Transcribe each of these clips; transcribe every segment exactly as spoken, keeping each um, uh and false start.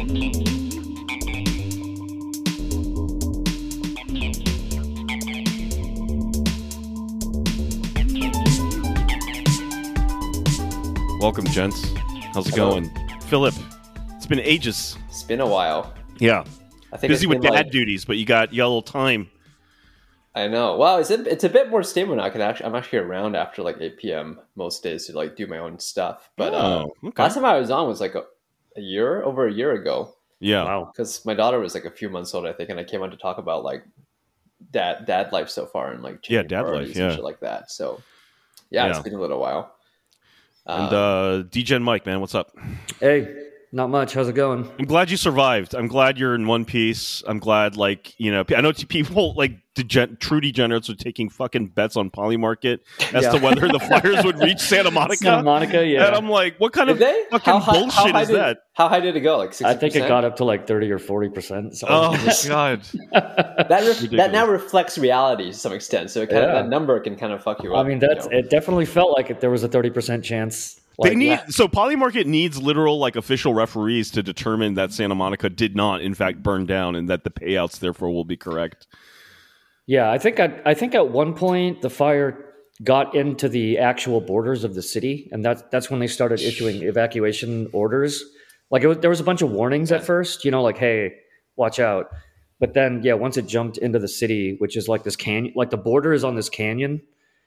Welcome, gents. How's it Hello. going? Philip, it's been ages. It's been a while. Yeah. I think Busy it's with been dad like, duties, but you got, you got a little time. I know. Well, it's a, it's a bit more stable now. I can actually, I'm actually around after like eight p.m. most days to like do my own stuff. But uh, Oh, okay. last time I was on was like a, a year, over a year ago. Yeah. Wow. Because my daughter was like a few months old, I think, and I came on to talk about like dad dad life so far and like Yeah, changing dad life, priorities yeah. and shit like that. So yeah, Yeah. it's been a little while. And Um, uh, D J and Mike, man, what's up? Hey, not much. How's it going? I'm glad you survived. I'm glad you're in one piece. I'm glad, like, you know, I know people like degen- true degenerates are taking fucking bets on Polymarket as Yeah. to whether the fires would reach Santa Monica. Santa Monica, yeah. And I'm like, what kind did of they? fucking How high, bullshit how high is did, that? How high did it go? Like sixty percent? I think it got up to like thirty or forty percent. So Oh, my God. That, ref- Ridiculous. that now reflects reality to some extent. So it kind of, Yeah. that number can kind of fuck you up. I mean, that's you know? it. Definitely felt like it, there was a thirty percent chance. Like, They need yeah. so Polymarket needs literal like official referees to determine that Santa Monica did not in fact burn down and that the payouts therefore will be correct. Yeah, I think I, I think at one point the fire got into the actual borders of the city, and that's that's when they started issuing evacuation orders. Like it was, there was a bunch of warnings at first, you know, like hey, watch out. But then yeah, once it jumped into the city, which is like this canyon, like the border is on this canyon,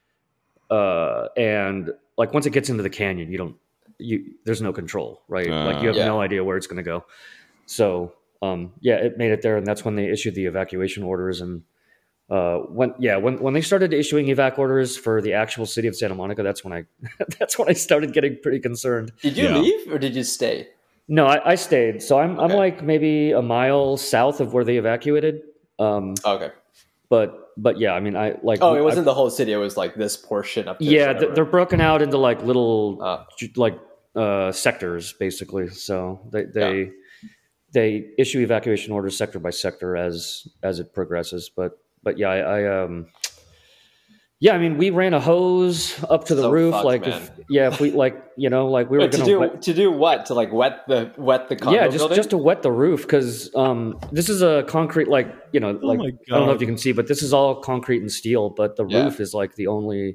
uh, and like once it gets into the canyon, you don't you there's no control, right? Uh, like you have Yeah. no idea where it's going to go. So um, yeah, it made it there, and that's when they issued the evacuation orders. And uh, when yeah, when when they started issuing evac orders for the actual city of Santa Monica, that's when I that's when I started getting pretty concerned. Did you Yeah. leave or did you stay? No, I, I stayed. So I'm I'm Okay. like maybe a mile south of where they evacuated. Um, Okay. but but yeah, I mean I like Oh, it I- wasn't the whole city. It was like this portion up. To yeah, whatever. th- they're broken out into like little Oh. ju- like uh, sectors basically. So they they they issue evacuation orders sector by sector as as it progresses. But but yeah, I, I um yeah, I mean we ran a hose up to the So roof. fucked, Like man. if yeah, if we like you know like we were Wait, to gonna do wet, to do what? To like wet the wet the condo yeah just building? just to wet the roof because um this is a concrete like you know like my I don't know God. if you can see, but this is all concrete and steel. But the Yeah. roof is like the only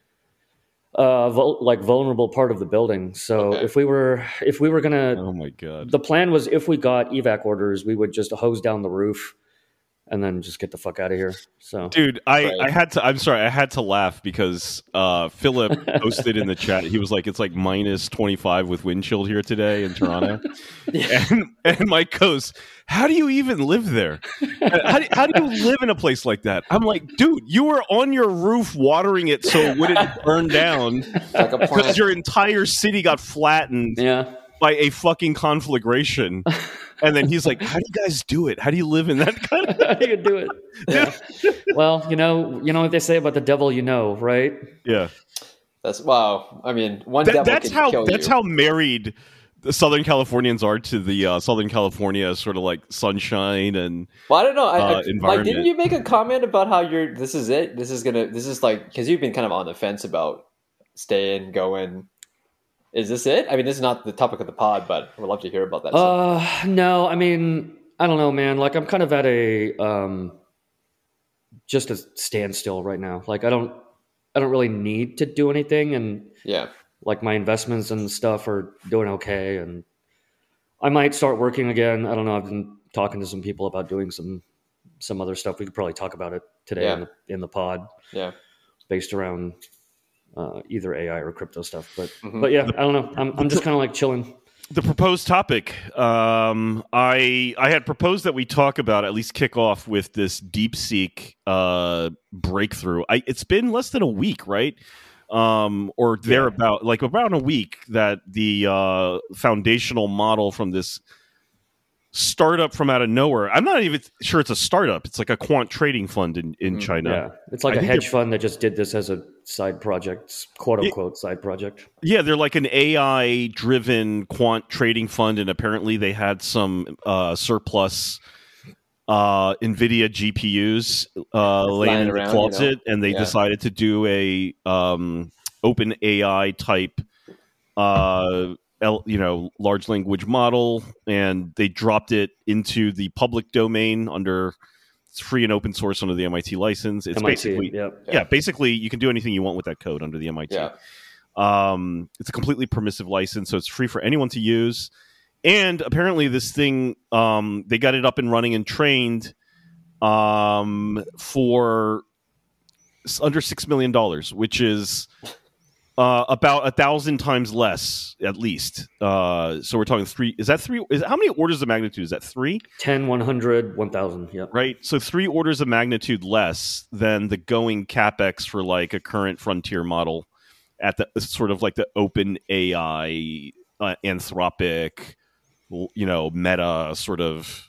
uh vul- like vulnerable part of the building. So Okay. if we were if we were gonna Oh my God. the plan was if we got evac orders, we would just hose down the roof and then just get the fuck out of here. So Dude, I, Right. I had to I'm sorry, I had to laugh because uh Philip posted in the chat, he was like, it's like minus twenty-five with wind chill here today in Toronto. and and Mike goes, how do you even live there? How do, how do you live in a place like that? I'm like, dude, you were on your roof watering it so it wouldn't burn down like a because plant. your entire city got flattened yeah. by a fucking conflagration. And then he's like, how do you guys do it? How do you live in that kind of How do you do it? Yeah. Well, you know, you know what they say about the devil, you know, right? Yeah. That's wow. I mean, one That- devil that's can how kill that's you. how married the Southern Californians are to the uh, Southern California sort of like sunshine and Well, I don't know. I, uh, I, like, environment. didn't you make a comment about how you're? This is it. This is gonna. This is like because you've been kind of on the fence about staying, going. Is this it? I mean, this is not the topic of the pod, but I would love to hear about that. stuff. Uh no, I mean, I don't know, man. Like I'm kind of at a um just a standstill right now. Like I don't I don't really need to do anything and Yeah. like my investments and stuff are doing okay and I might start working again. I don't know. I've been talking to some people about doing some some other stuff. We could probably talk about it today Yeah. in, the, in the pod Yeah. based around uh, either A I or crypto stuff. But Mhm. but yeah, I don't know. I'm I'm just kind of like chilling. the proposed topic. Um, I I had proposed that we talk about at least kick off with this DeepSeek uh, breakthrough. I, it's been less than a week, right? Um, or thereabout, like around a week that the uh, foundational model from this startup from out of nowhere. I'm not even sure it's a startup. It's like a quant trading fund in, in Mm, China. Yeah, it's like I a think hedge they're- fund that just did this as a side project, quote unquote side project. Yeah, they're like an A I driven quant trading fund, and apparently they had some uh, surplus uh, NVIDIA G P Us uh, laying in the around, you closet, know? and they Yeah. decided to do a um, open A I type uh, L, you know, large language model, and they dropped it into the public domain under it's free and open source under the M I T license. It's M I T, basically yep. yeah, basically you can do anything you want with that code under the M I T. Yeah. Um, it's a completely permissive license, so it's free for anyone to use. And apparently, this thing um, they got it up and running and trained um, for under six million dollars, which is uh, about a thousand times less, at least. Uh, so we're talking three. Is that three? Is how many orders of magnitude is that? Three? ten, one hundred, one thousand. Yeah. Right. So three orders of magnitude less than the going capex for like a current frontier model at the sort of like the open A I, uh, Anthropic, you know, Meta sort of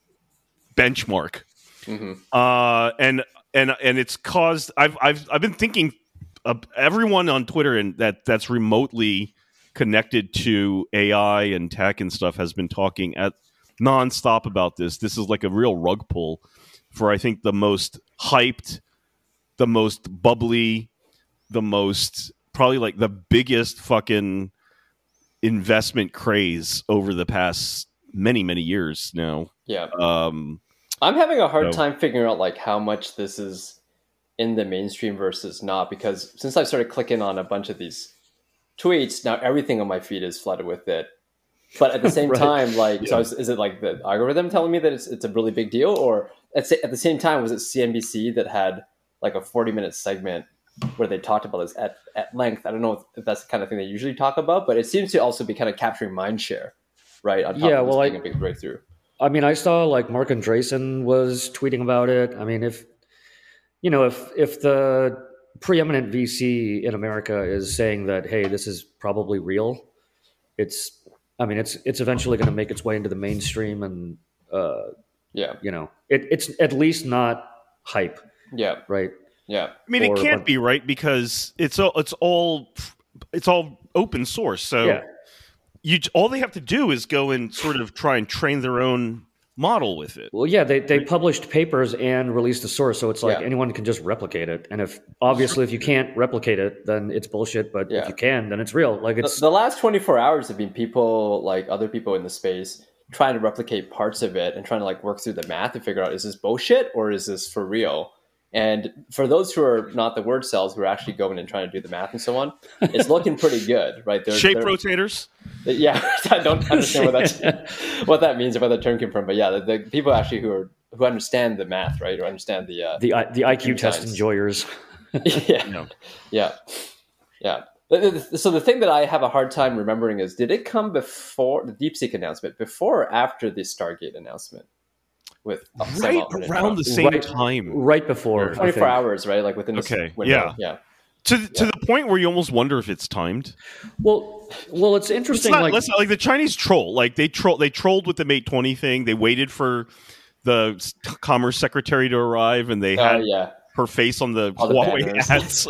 benchmark. Mm-hmm. Uh, and and and it's caused. I've I've I've been thinking. Uh, everyone on Twitter and that that's remotely connected to A I and tech and stuff has been talking at nonstop about this. This is like a real rug pull for I think the most hyped, the most bubbly, the most probably like the biggest fucking investment craze over the past many many years now. Yeah. Um, I'm having a hard so. time figuring out like how much this is in the mainstream versus not, because since I started clicking on a bunch of these tweets, now everything on my feed is flooded with it. But at the same Right. time, like, Yeah. so is, is it like the algorithm telling me that it's it's a really big deal, or at, at the same time, was it C N B C that had like a forty minute segment where they talked about this at, at length? I don't know if, if that's the kind of thing they usually talk about, but it seems to also be kind of capturing mind share, right? On top Yeah, of this well, being I- a big breakthrough. I mean, I saw like Mark Andreessen was tweeting about it. I mean, if you know, if if the preeminent V C in America is saying that, hey, this is probably real, it's, I mean, it's it's eventually going to make its way into the mainstream, and uh, Yeah, you know, it, it's at least not hype, yeah, right? yeah, I mean, it Or- can't be right because it's all it's all it's all open source. So Yeah. you all they have to do is go and sort of try and train their own model with it. Well, yeah, they, they published papers and released the source, so it's like Yeah. anyone can just replicate it. And if obviously if you can't replicate it, then it's bullshit. But Yeah. if you can, then it's real. Like The, it's the last twenty-four hours have been people, like other people in the space, trying to replicate parts of it and trying to like work through the math and figure out, is this bullshit or is this for real? And for those who are not the word cells, who are actually going and trying to do the math and so on, it's looking pretty good, right? They're, Shape they're- rotators. Yeah, I don't understand what that what that means or where that term came from, but yeah, the, the people actually who are who understand the math, right, or understand the uh, the I- the I Q test Science. enjoyers. yeah, No. yeah, yeah. The- the- So the thing that I have a hard time remembering is, did it come before the DeepSeek announcement, before or after the Stargate announcement? With uh, Sam Right Altman and around the Trump? same Right- time. Right before I twenty-four think. hours, right? Like within the Okay, window. yeah. yeah. To to the point where you almost wonder if it's timed. Well, well, it's It's interesting. not, like, let's not- like the Chinese troll. Like they troll. They trolled with the Mate twenty thing. They waited for the s- Commerce Secretary to arrive, and they Oh had yeah, her face on the All the Huawei banners. ads.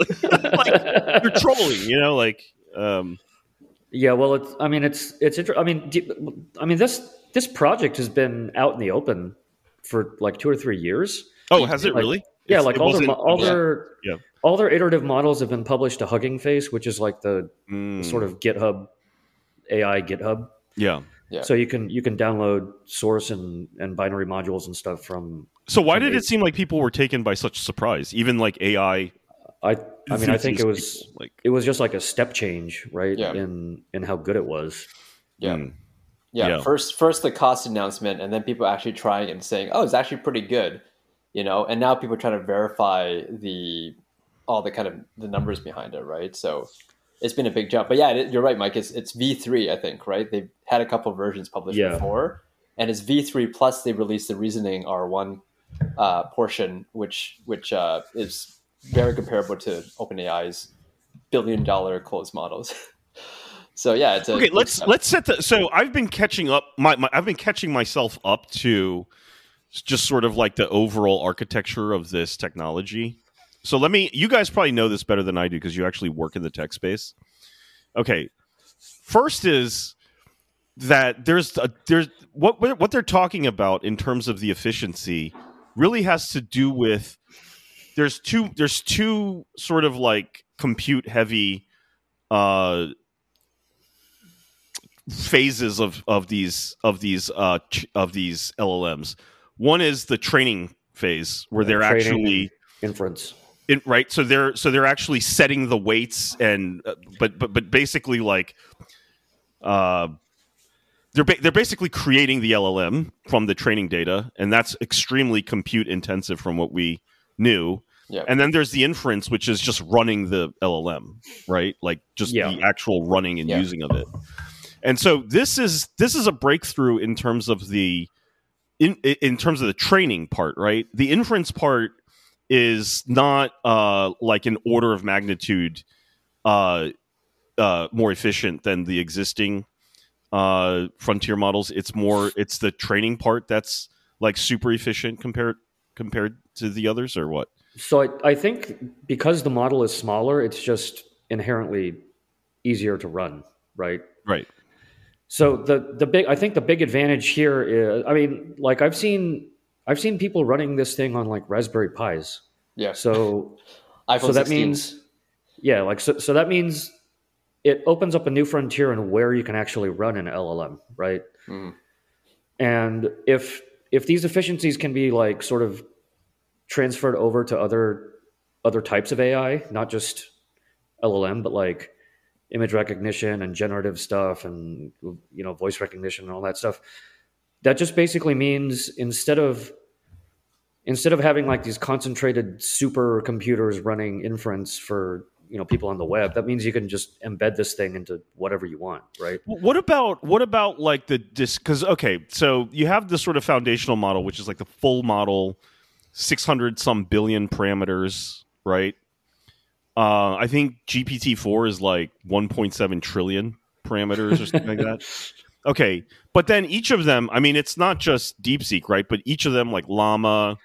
Like they're trolling, you know. Like um, yeah, well, it's. I mean, it's it's. Inter- I mean, do- I mean this this project has been out in the open for like two or three years. oh, has it Like, really? Yeah, It's- like it all their wasn't- mo- all their Yeah. all their iterative models have been published to Hugging Face, which is like the Mm, sort of GitHub A I GitHub. yeah. Yeah. So you can you can download source and, and binary modules and stuff from. So why From did A- it seem like people were taken by such surprise? Even like A I. I I mean I think it was enthusiast people, like it was just like a step change, right? Yeah. In in how good it was. yeah. mm, Yeah, Yeah. first first the cost announcement, and then people actually trying and saying, "Oh, it's actually pretty good," you know. And now people are trying to verify the all the kind of the numbers behind it, right? So it's been a big jump. But yeah, it, you're right, Mike. It's it's V three, I think, right? They've had a couple of versions published Yeah. before, and it's V three plus they released the reasoning R one uh, portion, which which uh, is very comparable to OpenAI's billion dollar closed models. So yeah, it's a okay. big Let's step. let's set the. So I've been catching up. My, my I've been catching myself up to just sort of like the overall architecture of this technology. So let me. You guys probably know this better than I do because you actually work in the tech space. Okay. First is that there's a, there's what what they're talking about in terms of the efficiency really has to do with there's two there's two sort of like compute heavy uh phases of of these of these uh, ch- of these L L Ms. One is the training phase where they're Training actually inference. in, right. So they're so they're actually setting the weights and uh, but but but basically like uh they're ba- they're basically creating the L L M from the training data, and that's extremely compute intensive from what we knew. Yeah. And then there's the inference, which is just running the L L M, right? Like just Yeah. the actual running and Yeah. using of it. And so this is this is a breakthrough in terms of the in in terms of the training part, right? The inference part is not uh, like an order of magnitude uh, uh, more efficient than the existing uh, frontier models. It's more it's the training part that's like super efficient compared compared to the others, or what? So I, I think because the model is smaller, it's just inherently easier to run, right? Right. So the the big I think the big advantage here is, I mean, like I've seen I've seen people running this thing on like Raspberry Pis. Yeah. So iPhone so that sixteen. means yeah, like so so that means it opens up a new frontier in where you can actually run an L L M, right? Mhm. And if if these efficiencies can be like sort of transferred over to other other types of A I, not just L L M, but like image recognition and generative stuff and you know voice recognition and all that stuff, that just basically means instead of instead of having like these concentrated supercomputers running inference for you know people on the web, that means you can just embed this thing into whatever you want, right? What about what about like the dis? Because okay, so you have this sort of foundational model, which is like the full model, six hundred some billion parameters, right? Uh, I think G P T four is like one point seven trillion parameters or something like that. Okay, but then each of them, I mean, it's not just DeepSeek, right? But each of them, like Llama,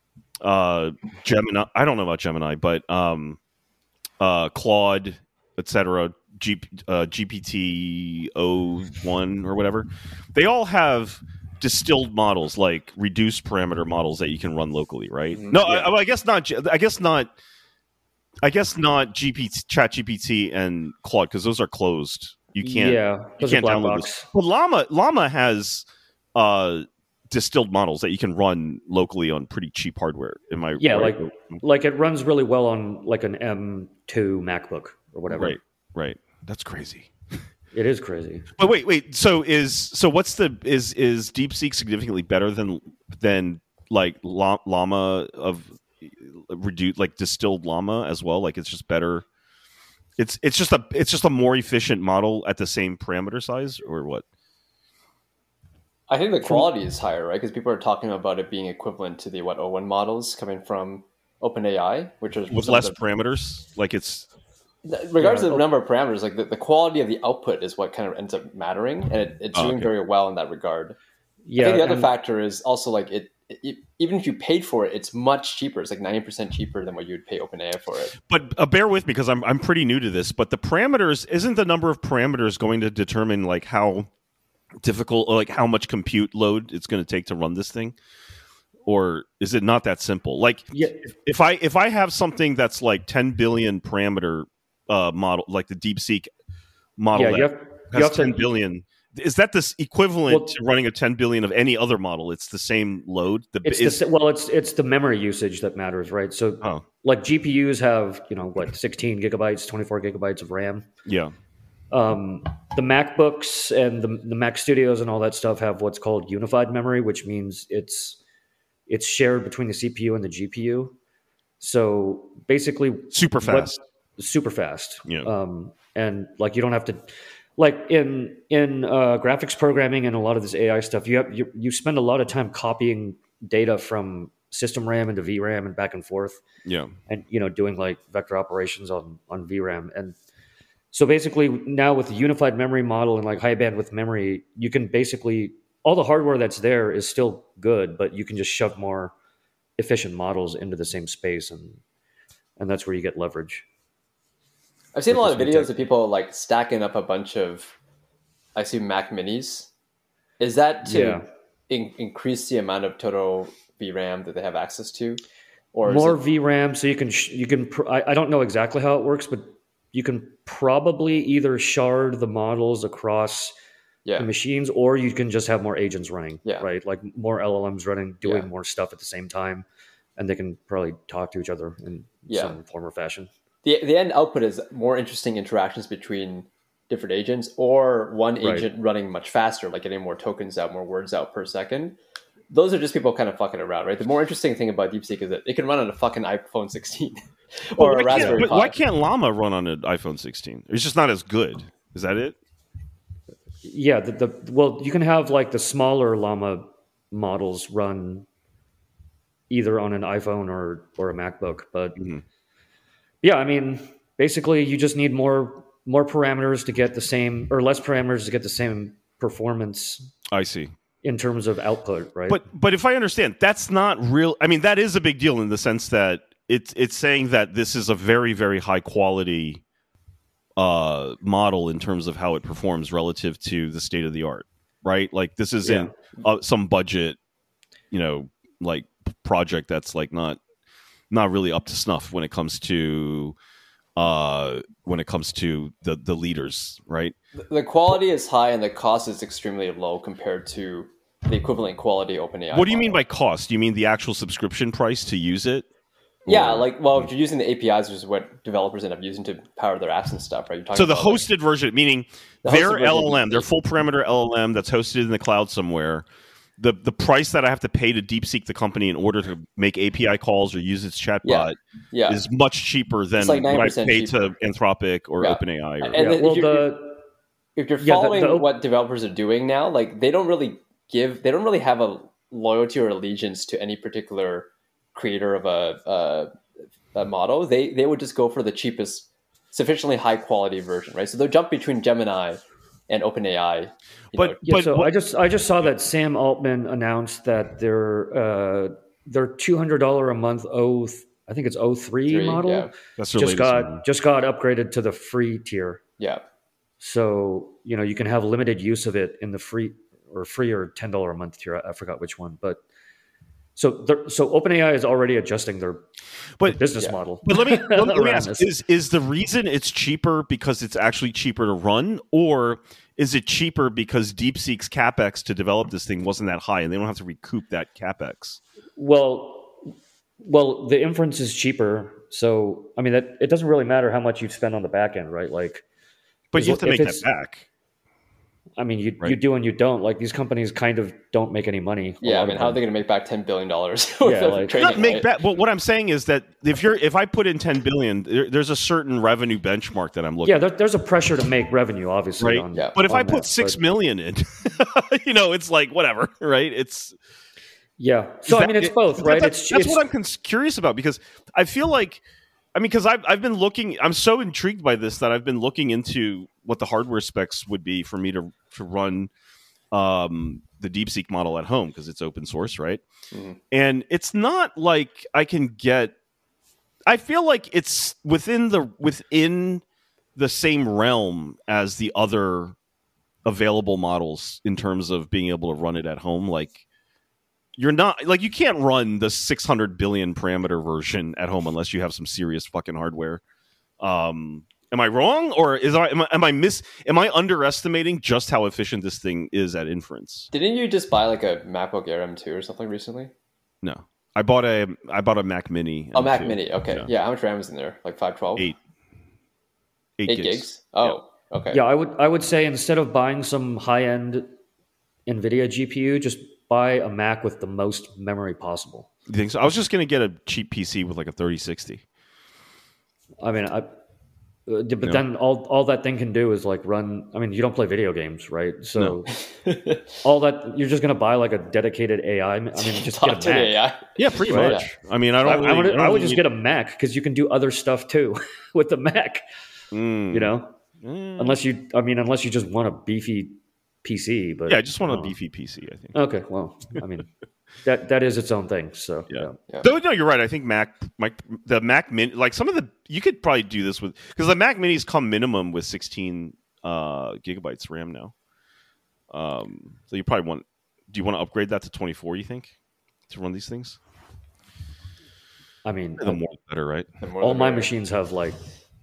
uh, Gemini. I don't know about Gemini, but um, uh, Claude, et cetera, G, uh, G P T O one or whatever. They all have distilled models, like reduced parameter models that you can run locally, right? Mhm. No, Yeah. I, I guess not. I guess not. I guess not G P T, ChatGPT, and Claude, because those are closed. You can't. Yeah, You those can't are black download box. this. But Llama, Llama has uh, distilled models that you can run locally on pretty cheap hardware. Am I? Yeah, right? like like it runs really well on like an M two MacBook or whatever. right, right. That's crazy. It is crazy. But wait, wait. So is so what's the is is DeepSeek significantly better than than like Lla- Llama of reduced like distilled Llama as well? Like it's just better. It's it's just a it's just a more efficient model at the same parameter size, or what? I think the quality is higher, right? Because people are talking about it being equivalent to the what O one models coming from OpenAI, which is With some of less parameters, like it's the, regardless Yeah. of the number of parameters, like the, the quality of the output is what kind of ends up mattering, and it, it's Oh, doing okay. very well in that regard. Yeah, I think the other and- factor is also like it, it. Even if you paid for it, it's much cheaper. It's like ninety percent cheaper than what you would pay OpenAI for it. But uh, bear with me because I'm I'm pretty new to this. But the parameters isn't the number of parameters going to determine like how difficult or like how much compute load it's going to take to run this thing, or is it not that simple? Like yeah, if I if I have something that's like ten billion parameter uh, model, like the DeepSeek model yeah, that you have, has you have ten to, billion. Is that this equivalent Well- to running a ten billion of any other model? It's the same load. The, it's is, the, well, it's it's the memory usage that matters, right? So oh like G P Us have you know what sixteen gigabytes, twenty-four gigabytes of RAM. yeah. Um, the MacBooks and the, the Mac Studios and all that stuff have what's called unified memory, which means it's it's shared between the C P U and the G P U. So basically, Super what- fast. super fast. Yeah. Um, and like you don't have to, like in in uh, graphics programming and a lot of this A I stuff, you have you, you spend a lot of time copying data from system RAM into V RAM and back and forth, Yeah. and you know doing like vector operations on on V RAM. And so basically now with the unified memory model and like high bandwidth memory, you can basically all the hardware that's there is still good, but you can just shove more efficient models into the same space, and and that's where you get leverage. I've seen a lot of With this videos tech. of people like stacking up a bunch of, I assume Mac Minis. Is that to Yeah. in- increase the amount of total V RAM that they have access to, or More is it, V RAM, so you can sh- you can. Pr- I, I don't know exactly how it works, but you can probably either shard the models across yeah. the machines, or you can just have more agents running, Yeah. right? Like more L L Ms running, doing Yeah. more stuff at the same time, and they can probably talk to each other in Yeah. some form or fashion. The the end output is more interesting interactions between different agents, or one Right. agent running much faster, like getting more tokens out, more words out per second. Those are just people kind of fucking around, right? The more interesting thing about DeepSeek is that it can run on a fucking iPhone sixteen or Well, a why, can't, Raspberry but Pi. why can't Llama run on an iPhone sixteen? It's just not as good. Is that it? Yeah, the, the well, you can have like the smaller Llama models run either on an iPhone or or a MacBook, but Mm-hmm. yeah, I mean, basically, you just need more more parameters to get the same, or less parameters to get the same performance I see. in terms of output, right? But but if I understand, that's not real. I mean, that is a big deal in the sense that it's it's saying that this is a very very high quality uh, model in terms of how it performs relative to the state of the art, right? Like this isn't uh, some budget, you know, like project that's like not not really up to snuff when it comes to uh when it comes to the the leaders, right? The quality is high and the cost is extremely low compared to the equivalent quality OpenAI. What do you mean model. by cost? Do you mean the actual subscription price to use it? Yeah, Or- like well, if you're using the A P Is, which is what developers end up using to power their apps and stuff, right? You're talking So the about, like- hosted version, meaning The hosted their version L L M, is- their full parameter L L M that's hosted in the cloud somewhere, the the price that I have to pay to DeepSeek the company in order to make A P I calls or use its chatbot Yeah. yeah, is much cheaper than It's like what I ninety percent pay cheaper. to Anthropic or Yeah. OpenAI. Or, And yeah, then well, if you're, the if you're yeah, the- following the- what developers are doing now, like they don't really give, they don't really have a loyalty or allegiance to any particular creator of a, a, a model. They they would just go for the cheapest, sufficiently high quality version, right? So they'll jump between Gemini and OpenAI. you But- know. yeah, so what- I just I just saw that Sam Altman announced that their uh, their two hundred dollar a month O I think it's O three Three, model yeah. that's their just latest got one. just got upgraded to the free tier. yeah, So you know you can have limited use of it in the free or free or ten dollar a month tier. I, I forgot which one, but so they're- so OpenAI is already adjusting their, But- their business Yeah. model. But let me let me, let me around ask: this. is is the reason it's cheaper because it's actually cheaper to run, or is it cheaper because DeepSeek's capex to develop this thing wasn't that high, and they don't have to recoup that capex? Well, well, the inference is cheaper. So I mean that it doesn't really matter how much you spend on the back end, right? Like, But Is you have to it- make if that it's- back. I mean, you Right. you do and you don't. Like these companies kind of don't make any money. a yeah. lot I of mean, how are them. they going to make back ten billion dollars? Yeah, like- trading, Not make right? that. But what I'm saying is that if you're if I put in ten billion, there, there's a certain revenue benchmark that I'm looking. Yeah, there, there's a pressure to make revenue, obviously. Right. On, Yeah. But if on I put that, six but- million in, you know, it's like whatever, right? It's yeah. So Is I that- mean, it's both, that- right? That's, it's that's it's, what I'm cons- curious about because I feel like, I mean, because I've I've been looking, I'm so intrigued by this that I've been looking into what the hardware specs would be for me to to run um, the DeepSeek model at home because it's open source, right? Mhm. And it's not like I can get. I feel like it's within the within the same realm as the other available models in terms of being able to run it at home. Like you're not like you can't run the six hundred billion parameter version at home unless you have some serious fucking hardware. Um, am I wrong, or is I am, I am I miss am I underestimating just how efficient this thing is at inference? Didn't you just buy like a MacBook Air M two or something recently? No, I bought a I bought a Mac Mini. Oh, Mac M two. Mini. Okay. Yeah. Yeah. How much RAM is in there? Like five twelve? Eight. Eight, Eight gigs. gigs. Oh, okay. yeah. I would I would say instead of buying some high end NVIDIA G P U, just buy a Mac with the most memory possible. You think so? I was just gonna get a cheap P C with like a thirty sixty. I mean, I. Uh, but Yeah. then all all that thing can do is like run. I mean, you don't play video games, right? So all that you're just gonna buy like a dedicated A I. I mean, just Talk get to a the Mac. A I. Yeah, pretty Right. much. I mean, I I, don't. I really, would, don't I would really just get a Mac because you can do other stuff too with the Mac. Mm. You know, Mm. unless you, I mean, unless you just want a beefy P C. But Yeah, I just want a uh, beefy P C. I think. Okay, well, I mean, that that is its own thing. So Yeah. Yeah. Though no, you're right. I think Mac, Mac, the Mac Mini, like some of the, you could probably do this with because the Mac Minis come minimum with sixteen uh, gigabytes RAM now. Um, so you probably want. Do you want to upgrade that to twenty-four? You think to run these things? I mean, The more the better, right? The more all the my merrier. machines have like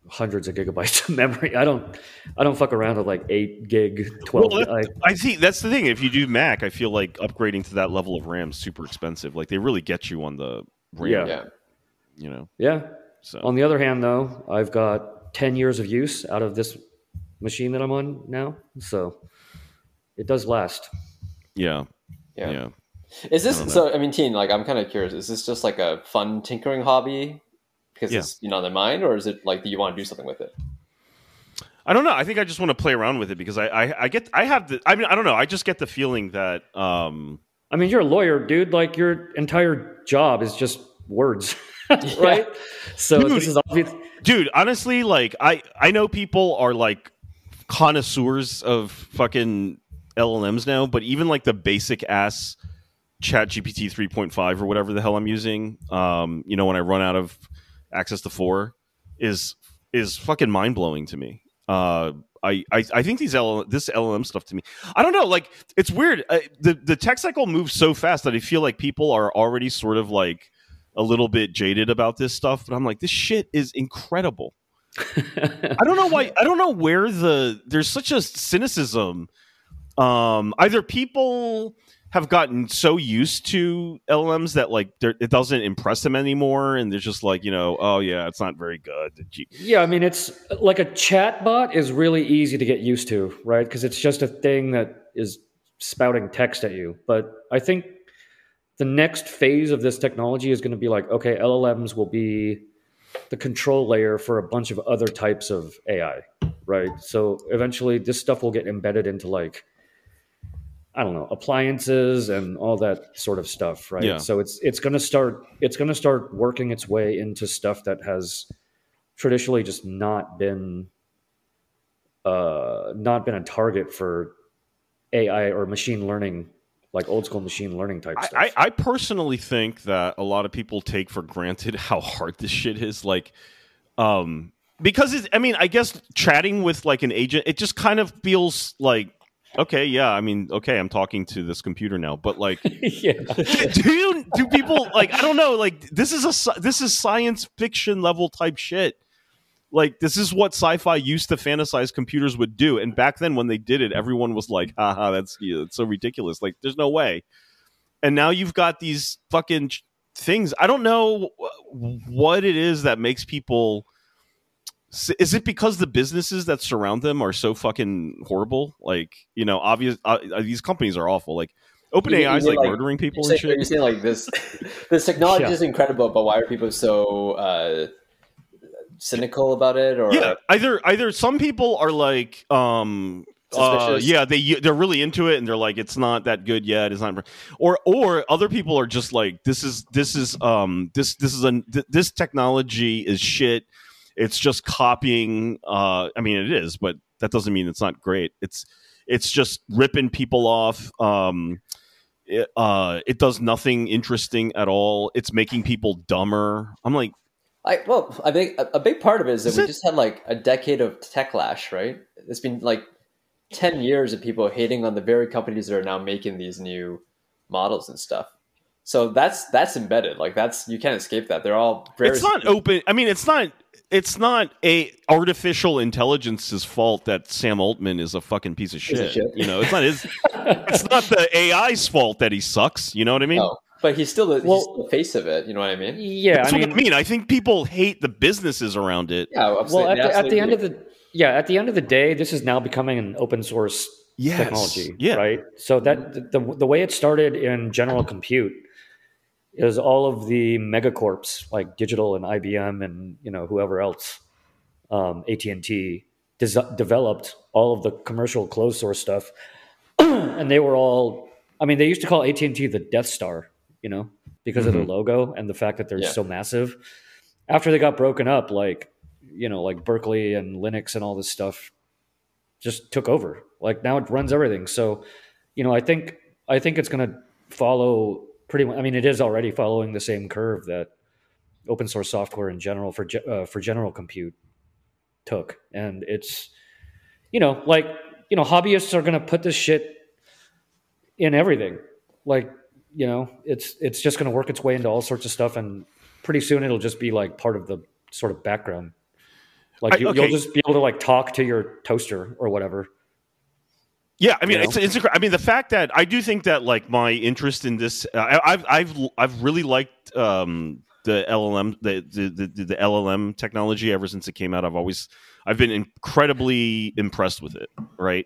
hundreds of gigabytes of memory. I don't I don't fuck around with like eight gig, twelve. Well, I, I see. That's the thing. If you do Mac, I feel like upgrading to that level of RAM is super expensive. Like they really get you on the RAM. Yeah. Yeah. You know. yeah. So On the other hand, though, I've got ten years of use out of this machine that I'm on now, so it does last. yeah, Yeah. yeah. Is I this don't know. so? I mean, Teen, like, I'm kind of curious. Is this just like a fun tinkering hobby because Yeah. it's you know on the mind, or is it like do you want to do something with it? I don't know. I think I just want to play around with it because I, I, I get, I have the. I mean, I don't know. I just get the feeling that. Um, I mean, you're a lawyer, dude. Like your entire job is just words, right? So Dude. this is obvious. dude, honestly, like I, I know people are like connoisseurs of fucking L L Ms now, but even like the basic ass Chat G P T three point five or whatever the hell I'm using, um, you know, when I run out of access to four, is is fucking mind blowing to me. Uh, I, I I think these L L, this L L M stuff to me, I don't know, like it's weird. Uh, the the tech cycle moves so fast that I feel like people are already sort of like a little bit jaded about this stuff. But I'm like, this shit is incredible. I don't know why. I don't know where the there's such a cynicism. Um, either people have gotten so used to L L Ms that like they're- it doesn't impress them anymore, and they're just like, you know, oh yeah, it's not very good. Gee. Yeah, I mean, it's like a chat bot is really easy to get used to, right? Because it's just a thing that is spouting text at you. But I think the next phase of this technology is going to be like, okay, L L Ms will be the control layer for a bunch of other types of A I, right? So eventually this stuff will get embedded into like, I don't know, appliances and all that sort of stuff, right? Yeah. So it's it's going to start it's going to start working its way into stuff that has traditionally just not been uh, not been a target for A I or machine learning, like old school machine learning type stuff. I, I, I personally think that a lot of people take for granted how hard this shit is. Like, um, because it's, I mean, I guess chatting with like an agent, it just kind of feels like, okay, yeah, I mean, okay, I'm talking to this computer now, but like, yeah. do you, do people like, I don't know, like this is a, sci- this is science fiction level type shit. Like, this is what sci-fi used to fantasize computers would do. And back then when they did it, everyone was like, haha, that's, you know, it's so ridiculous. Like, there's no way. And now you've got these fucking ch- things. I don't know what it is that makes people... Is it because the businesses that surround them are so fucking horrible? Like, you know, obvious, uh, these companies are awful. Like, OpenAI is like, like murdering people you're and saying, shit. You're saying like this, this technology Yeah. is incredible, but why are people so uh, cynical about it? Or Yeah, either either some people are like, um, uh, Suspicious? yeah, they they're really into it, and they're like, it's not that good yet. It's not, or or other people are just like, this is this is um this this is a th- this technology is shit. It's just copying. Uh, I mean, it is, but that doesn't mean it's not great. It's it's just ripping people off. Um, it, uh, it does nothing interesting at all. It's making people dumber. I'm like, I well, I think a, a big part of it is that Is we it- just had like a decade of techlash, right? It's been like ten years of people hating on the very companies that are now making these new models and stuff. So that's that's embedded. Like that's you can't escape that. They're all very. it's not open. I mean, it's not. It's not a artificial intelligence's fault that Sam Altman is a fucking piece of Piece of shit. shit. You know, it's not his. It's not the A I's fault that he sucks. You know what I mean? No, but he's still the, Well- he's still the face of it. You know what I mean? Yeah, That's I what mean, I mean. I think people hate the businesses around it. Yeah. well, absolutely, at the, at the absolutely end do. of the yeah, at the end of the day, this is now becoming an open source Yes. technology, Yeah. right? So that the the way it started in general compute is all of the megacorps like Digital and I B M and you know whoever else, um, A T and T des- developed all of the commercial closed source stuff, and they were all. I mean, they used to call A T and T the Death Star, you know, because of Mhm. their logo and the fact that they're Yeah. so massive. After they got broken up, like you know, like Berkeley and Linux and all this stuff just took over. Like now it runs everything. So, you know, I think I think it's going to follow pretty much. I mean, it is already following the same curve that open source software in general for ge- uh, for general compute took, and it's you know like you know hobbyists are going to put this shit in everything. Like you know, it's it's just going to work its way into all sorts of stuff, and pretty soon it'll just be like part of the sort of background. Like I, you, okay. you'll just be able to like talk to your toaster or whatever. Yeah, I mean, You know? it's it's. incre- I mean, the fact that I do think that like my interest in this, uh, I, I've I've I've really liked um, the L L M the, the the the L L M technology ever since it came out. I've always I've been incredibly impressed with it. Right.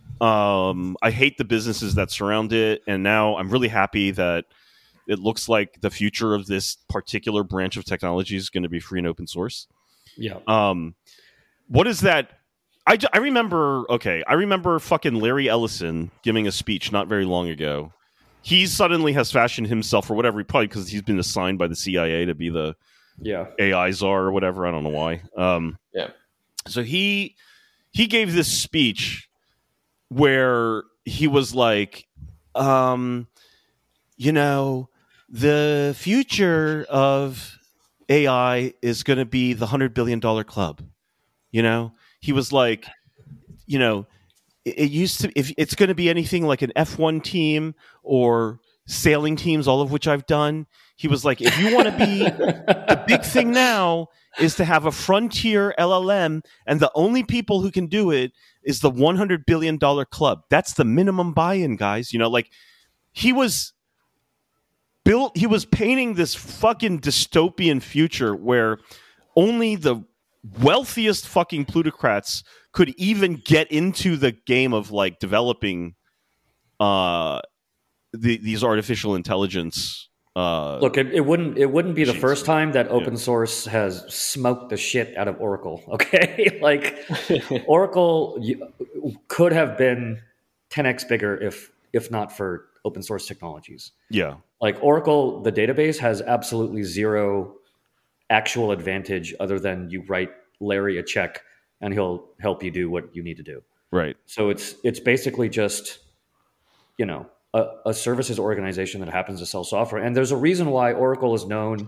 Um, I hate the businesses that surround it, and now I'm really happy that it looks like the future of this particular branch of technology is going to be free and open source. Yeah. Um, what is that? I, I remember, okay, I remember fucking Larry Ellison giving a speech not very long ago. He suddenly has fashioned himself, or whatever, probably because he's been assigned by the C I A to be the Yeah. A I czar or whatever. I don't know why. Um, Yeah. So he he gave this speech where he was like, um, you know, the future of A I is going to be the one hundred billion dollars club. You know, he was like, you know, it, it used to, if it's going to be anything like an F one team or sailing teams, all of which I've done. He was like, if you want to be, the big thing now is to have a frontier L L M, and the only people who can do it is the one hundred billion dollars club. That's the minimum buy-in, guys. You know, like he was built, he was painting this fucking dystopian future where only the wealthiest fucking plutocrats could even get into the game of like developing uh the, these artificial intelligence uh Look, it, it wouldn't it wouldn't be the Jeez. first time that open Yeah. source has smoked the shit out of Oracle. Okay, like Oracle you, could have been ten x bigger if if not for open source technologies. yeah Like Oracle, the database has absolutely zero actual advantage other than you write Larry a check and he'll help you do what you need to do. right So it's it's basically just, you know, a, a services organization that happens to sell software. And there's a reason why Oracle is known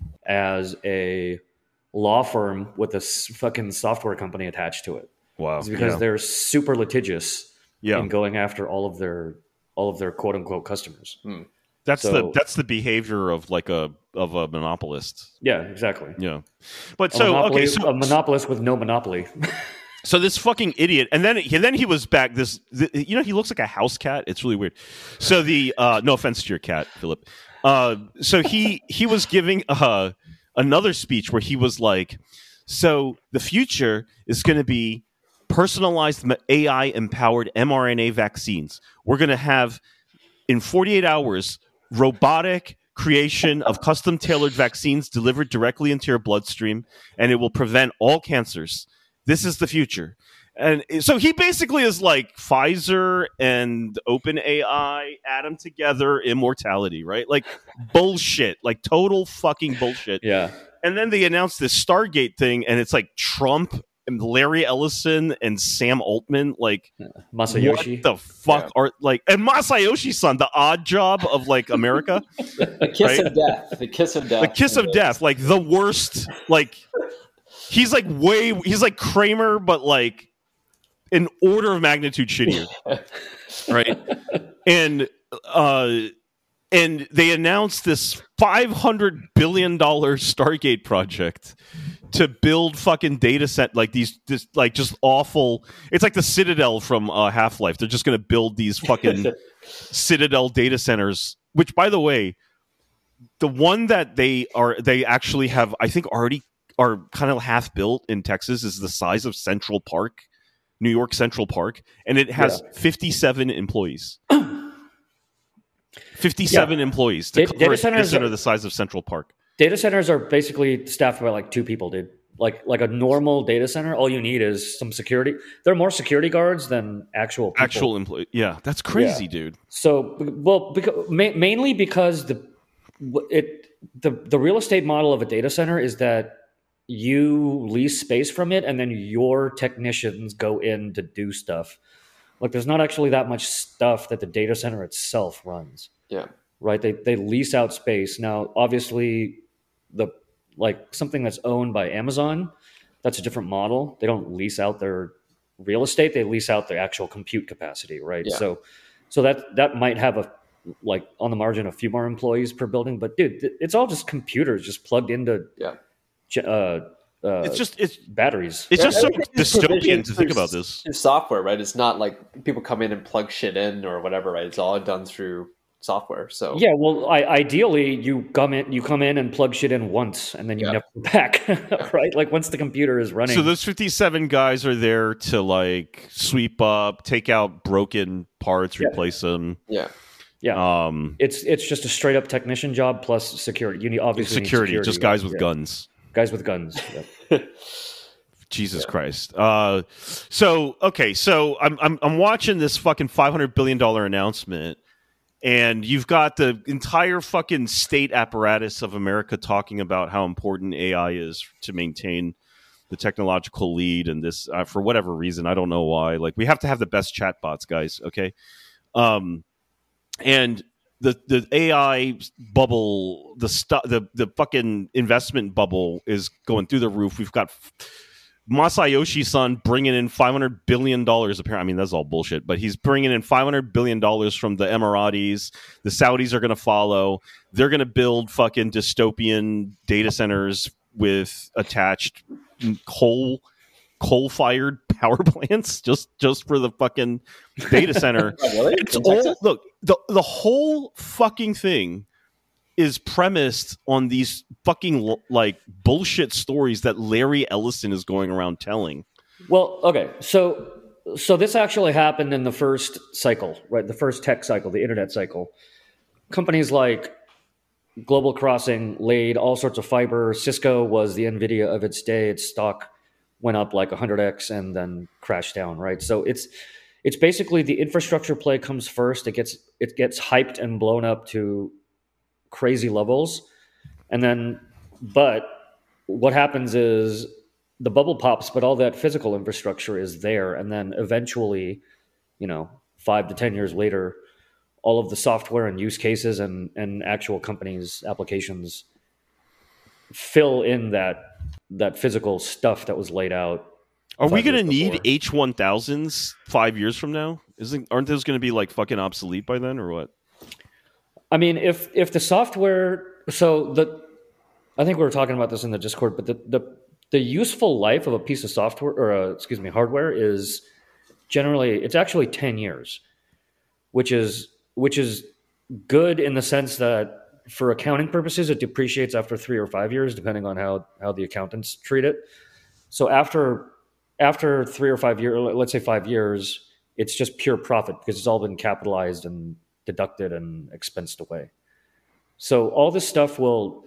as a law firm with a s- fucking software company attached to it. wow It's because yeah. they're super litigious Yeah. in going after all of their all of their quote unquote customers. that's so- the that's the behavior of like a of a monopolist. Yeah, exactly. Yeah, but A so monopoly, okay, so a monopolist with no monopoly. So this fucking idiot, and then he then he was back. This, the, you know, he looks like a house cat. It's really weird. So the uh, no offense to your cat, Philip. Uh, so he he was giving uh, another speech where he was like, "So the future is going to be personalized A I empowered mRNA vaccines. We're going to have in forty-eight hours robotic creation of custom tailored vaccines delivered directly into your bloodstream, and it will prevent all cancers." This is the future. And so he basically is like Pfizer and OpenAI, add them together, immortality, right? Like bullshit, like total fucking bullshit. Yeah. And then they announced this Stargate thing, and it's like Trump and Larry Ellison and Sam Altman. Like, Masayoshi. what the fuck Yeah. are like, and Masayoshi son, the odd job of like America, The kiss Right? of death. The kiss of death. the kiss of death, like the worst, like. He's like way. He's like Kramer, but like an order of magnitude shittier, right? And uh, and they announced this five hundred billion dollar Stargate project to build fucking data set like these, this, like just awful. It's like the Citadel from uh, Half-Life. They're just going to build these fucking Citadel data centers. Which, by the way, the one that they are, they actually have, I think, already. Are kind of half built in Texas is the size of Central Park, New York Central Park, and it has Yeah. fifty-seven employees. fifty-seven Yeah. employees to Da- cover data a centers center are- the size of Central Park. Data centers are basically staffed by like two people, dude. Like like a normal data center, all you need is some security. There are more security guards than actual people. Actual employee, yeah, that's crazy, dude. So, well, because, ma- mainly because the it the the real estate model of a data center is that you lease space from it, and then your technicians go in to do stuff. Like, there's not actually that much stuff that the data center itself runs. Yeah. Right? They they lease out space. Now, obviously, the like something that's owned by Amazon, that's a different model. They don't lease out their real estate; they lease out their actual compute capacity. Right? Yeah. So, so that that might have a like on the margin a few more employees per building, but dude, th- it's all just computers just plugged into Yeah. ge- uh, uh, it's just it's batteries. it's just so Everything is dystopian provisioned to think through about s- this. through software, right? It's not like people come in and plug shit in or whatever, right? It's all done through software. So Yeah, well, I, ideally, you come in, you come in and plug shit in once, and then you Yeah. never go back, right? Like once the computer is running. So those fifty-seven guys are there to like sweep up, take out broken parts, Yeah. replace them. yeah, yeah, Um, it's it's just a straight up technician job plus security. You need obviously need security, just guys with yeah. guns. guys with guns. Yeah. Jesus Christ. Uh, so okay, so I'm I'm I'm watching this fucking five hundred billion dollar announcement, and you've got the entire fucking state apparatus of America talking about how important A I is to maintain the technological lead, and this uh, for whatever reason, I don't know why. Like we have to have the best chatbots, guys. Okay, um, and the the A I bubble, the stu- the the fucking investment bubble is going through the roof. We've got Masayoshi Son bringing in five hundred billion dollars. Apparently, I mean, that's all bullshit, but he's bringing in five hundred billion dollars from the Emiratis. The Saudis are going to follow. They're going to build fucking dystopian data centers with attached coal coal fired power plants just just for the fucking data center. Oh, really? It's In all, Texas? look, the the whole fucking thing is premised on these fucking like bullshit stories that Larry Ellison is going around telling. Well, okay, so so this actually happened in the first cycle, right? The first tech cycle, the internet cycle. Companies like Global Crossing laid all sorts of fiber. Cisco was the Nvidia of its day. Its stock went up like one hundred x and then crashed down, right? So it's it's basically the infrastructure play comes first. It gets it gets hyped and blown up to crazy levels, and then but what happens is the bubble pops, but all that physical infrastructure is there, and then eventually, you know, five to ten years later, all of the software and use cases and and actual companies' applications fill in that that physical stuff that was laid out. Are we five going to years need before. H one thousands five years from now? Isn't aren't those going to be like fucking obsolete by then, or what? I mean, if if the software, so the, I think we were talking about this in the Discord, but the the, the useful life of a piece of software or uh, excuse me, hardware is generally it's actually ten years, which is which is good in the sense that for accounting purposes it depreciates after three or five years, depending on how how the accountants treat it. So after after three or five years, let's say five years, it's just pure profit because it's all been capitalized and deducted and expensed away. So all this stuff will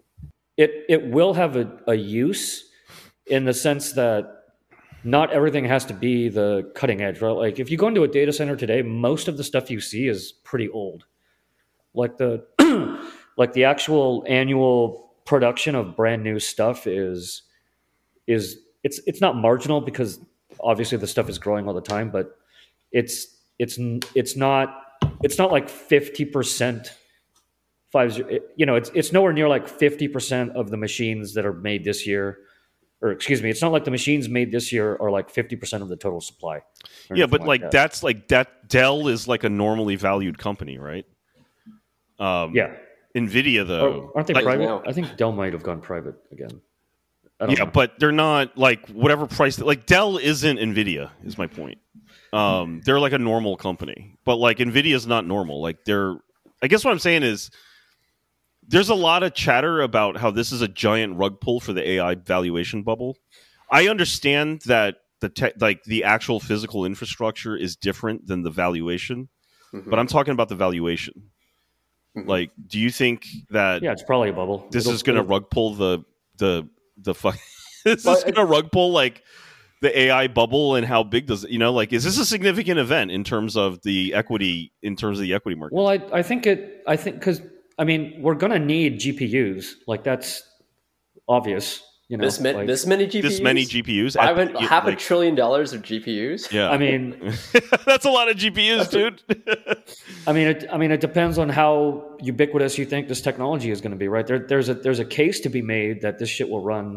it it will have a, a use in the sense that not everything has to be the cutting edge, right? Like if you go into a data center today, most of the stuff you see is pretty old. Like the like the actual annual production of brand new stuff is is it's it's not marginal because obviously the stuff is growing all the time, but it's it's it's not it's not like fifty percent five, you know, it's it's nowhere near like fifty percent of the machines that are made this year, or excuse me, it's not like the machines made this year are like fifty percent of the total supply. Yeah, but like that. that's like that Dell is like a normally valued company, right? Um, Yeah. Nvidia though, Or, aren't they like, private? now. I think Dell might have gone private again. I don't yeah, know. but they're not like whatever price. Like Dell isn't Nvidia. Is my point. Um, they're like a normal company, but like Nvidia is not normal. Like they're. I guess what I'm saying is, there's a lot of chatter about how this is a giant rug pull for the A I valuation bubble. I understand that the te- like the actual physical infrastructure is different than the valuation, Mhm. but I'm talking about the valuation. Mhm. Like, do you think that Yeah, it's probably a bubble. this It'll- is going to it'll- rug pull the the the fuck? This Well, is going to rug pull like the A I bubble, and how big does it? You know, like, is this a significant event in terms of the equity in terms of the equity market? Well, I I think it. I think because I mean we're gonna need G P Us. Like that's obvious. You know, This, ma- like, this many G P Us? this many G P Us? Five I- and- half like, a trillion dollars of G P Us? Yeah, I mean, that's a lot of G P Us, dude. I mean, it, I mean, it depends on how ubiquitous you think this technology is going to be, right? There, there's a there's a case to be made that this shit will run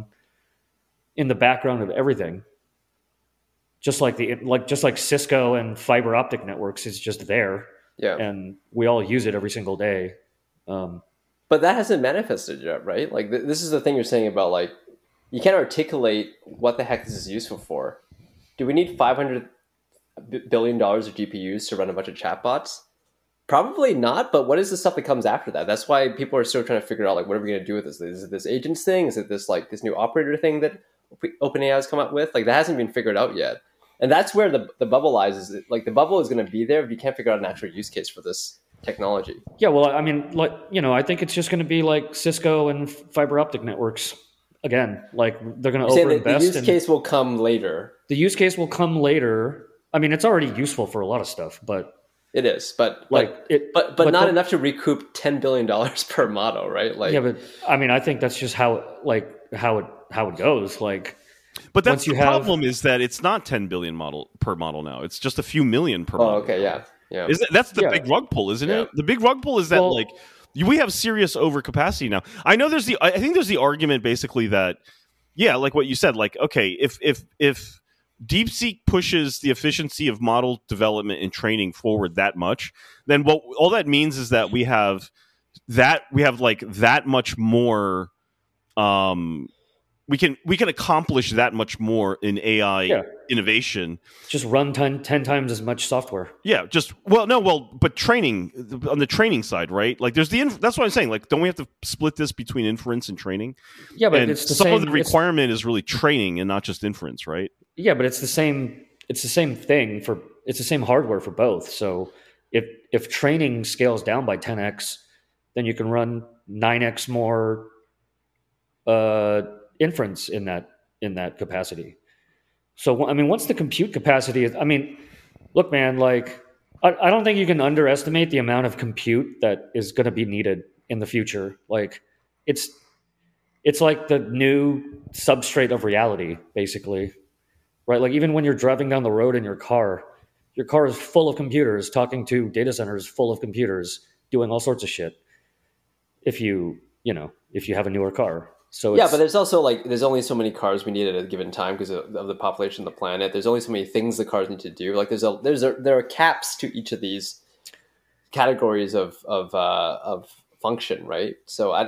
in the background of everything, just like the like just like Cisco and fiber optic networks is just there, Yeah. and we all use it every single day. Um, But that hasn't manifested yet, right? Like th- this is the thing you're saying about like you can't articulate what the heck this is useful for. Do we need five hundred billion dollars of G P Us to run a bunch of chatbots? Probably not, but what is the stuff that comes after that? That's why people are still trying to figure out, like, what are we going to do with this? Is it this agents thing? Is it this, like, this new operator thing that OpenAI has come up with? Like, that hasn't been figured out yet. And that's where the, the bubble lies. Is it, like, the bubble is going to be there if you can't figure out an actual use case for this technology. Yeah, well, I mean, like, you know, I think it's just going to be like Cisco and fiber optic networks. Again, like, they're going to overinvest. The, the use case will come later. The use case will come later. I mean, it's already useful for a lot of stuff, but... It is, but like but, it, but, but, but not the, enough to recoup ten billion dollars per model, right? Like, yeah, but I mean, I think that's just how like how it how it goes. Like, but that's you the have, problem is that it's not ten billion model per model now. It's just a few million per. Oh, model. okay, yeah, yeah. Is it, that's the yeah. big rug pull, isn't yeah. it? The big rug pull is that well, like we have serious overcapacity now. I know there's the I think there's the argument basically that yeah, like what you said, like okay, if if if DeepSeek pushes the efficiency of model development and training forward that much, then what all that means is that we have that we have like that much more um we can we can accomplish that much more in A I yeah. innovation. Just run ten, ten times as much software. Yeah, just well no well but training on the training side, right? Like there's the inf- that's what I'm saying, like don't we have to split this between inference and training? Yeah, but and it's the some same, of the requirement is really training and not just inference, right? Yeah, but it's the same it's the same thing for it's the same hardware for both. So if if training scales down by ten x, then you can run nine x more uh inference in that in that capacity. So I mean, once the compute capacity is, I mean, look, man, like I, I don't think you can underestimate the amount of compute that is going to be needed in the future. Like it's it's like the new substrate of reality, basically, right? Like even when you're driving down the road in your car, your car is full of computers talking to data centers full of computers doing all sorts of shit. If you you know if you have a newer car. So yeah, but there's also like there's only so many cars we need at a given time because of, of the population of the planet. There's only so many things the cars need to do. Like there's a there's a there are caps to each of these categories of of uh, of function, right? So I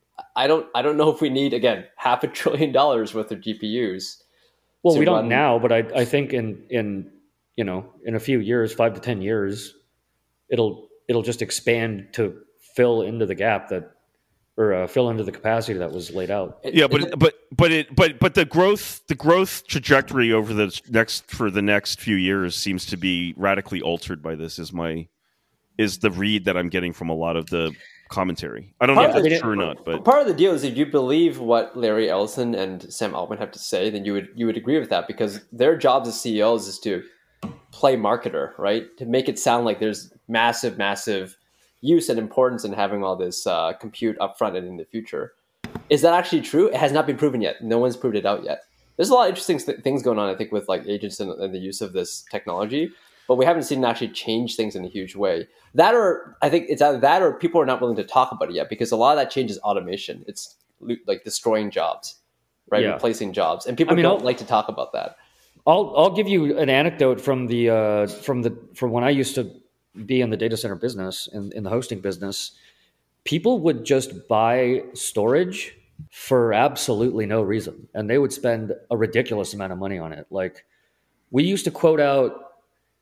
I don't I don't know if we need again half a trillion dollars worth of G P Us. Well, we don't run... now, but I I think in in you know in a few years, five to ten years, it'll it'll just expand to fill into the gap that. Or uh, fill into the capacity that was laid out. Yeah, but but but it but but the growth the growth trajectory over the next for the next few years seems to be radically altered by this. Is my is the read that I'm getting from a lot of the commentary. I don't part know if that's true or not, but part of the deal is if you believe what Larry Ellison and Sam Altman have to say, then you would you would agree with that because their jobs as C E Os is to play marketer, right? To make it sound like there's massive, massive. use and importance in having all this uh, compute up front and in the future. Is that actually true? It has not been proven yet. No one's proved it out yet. There's a lot of interesting th- things going on, I think, with like agents and, and the use of this technology, but we haven't seen it actually change things in a huge way. That or I think it's either that or people are not willing to talk about it yet because a lot of that change is automation. It's like destroying jobs, right? Yeah. Replacing jobs. And people I mean, don't I'll, like to talk about that. I'll I'll give you an anecdote from the uh, from the from when I used to be in the data center business, in, in the hosting business. People would just buy storage for absolutely no reason. And they would spend a ridiculous amount of money on it. Like we used to quote out,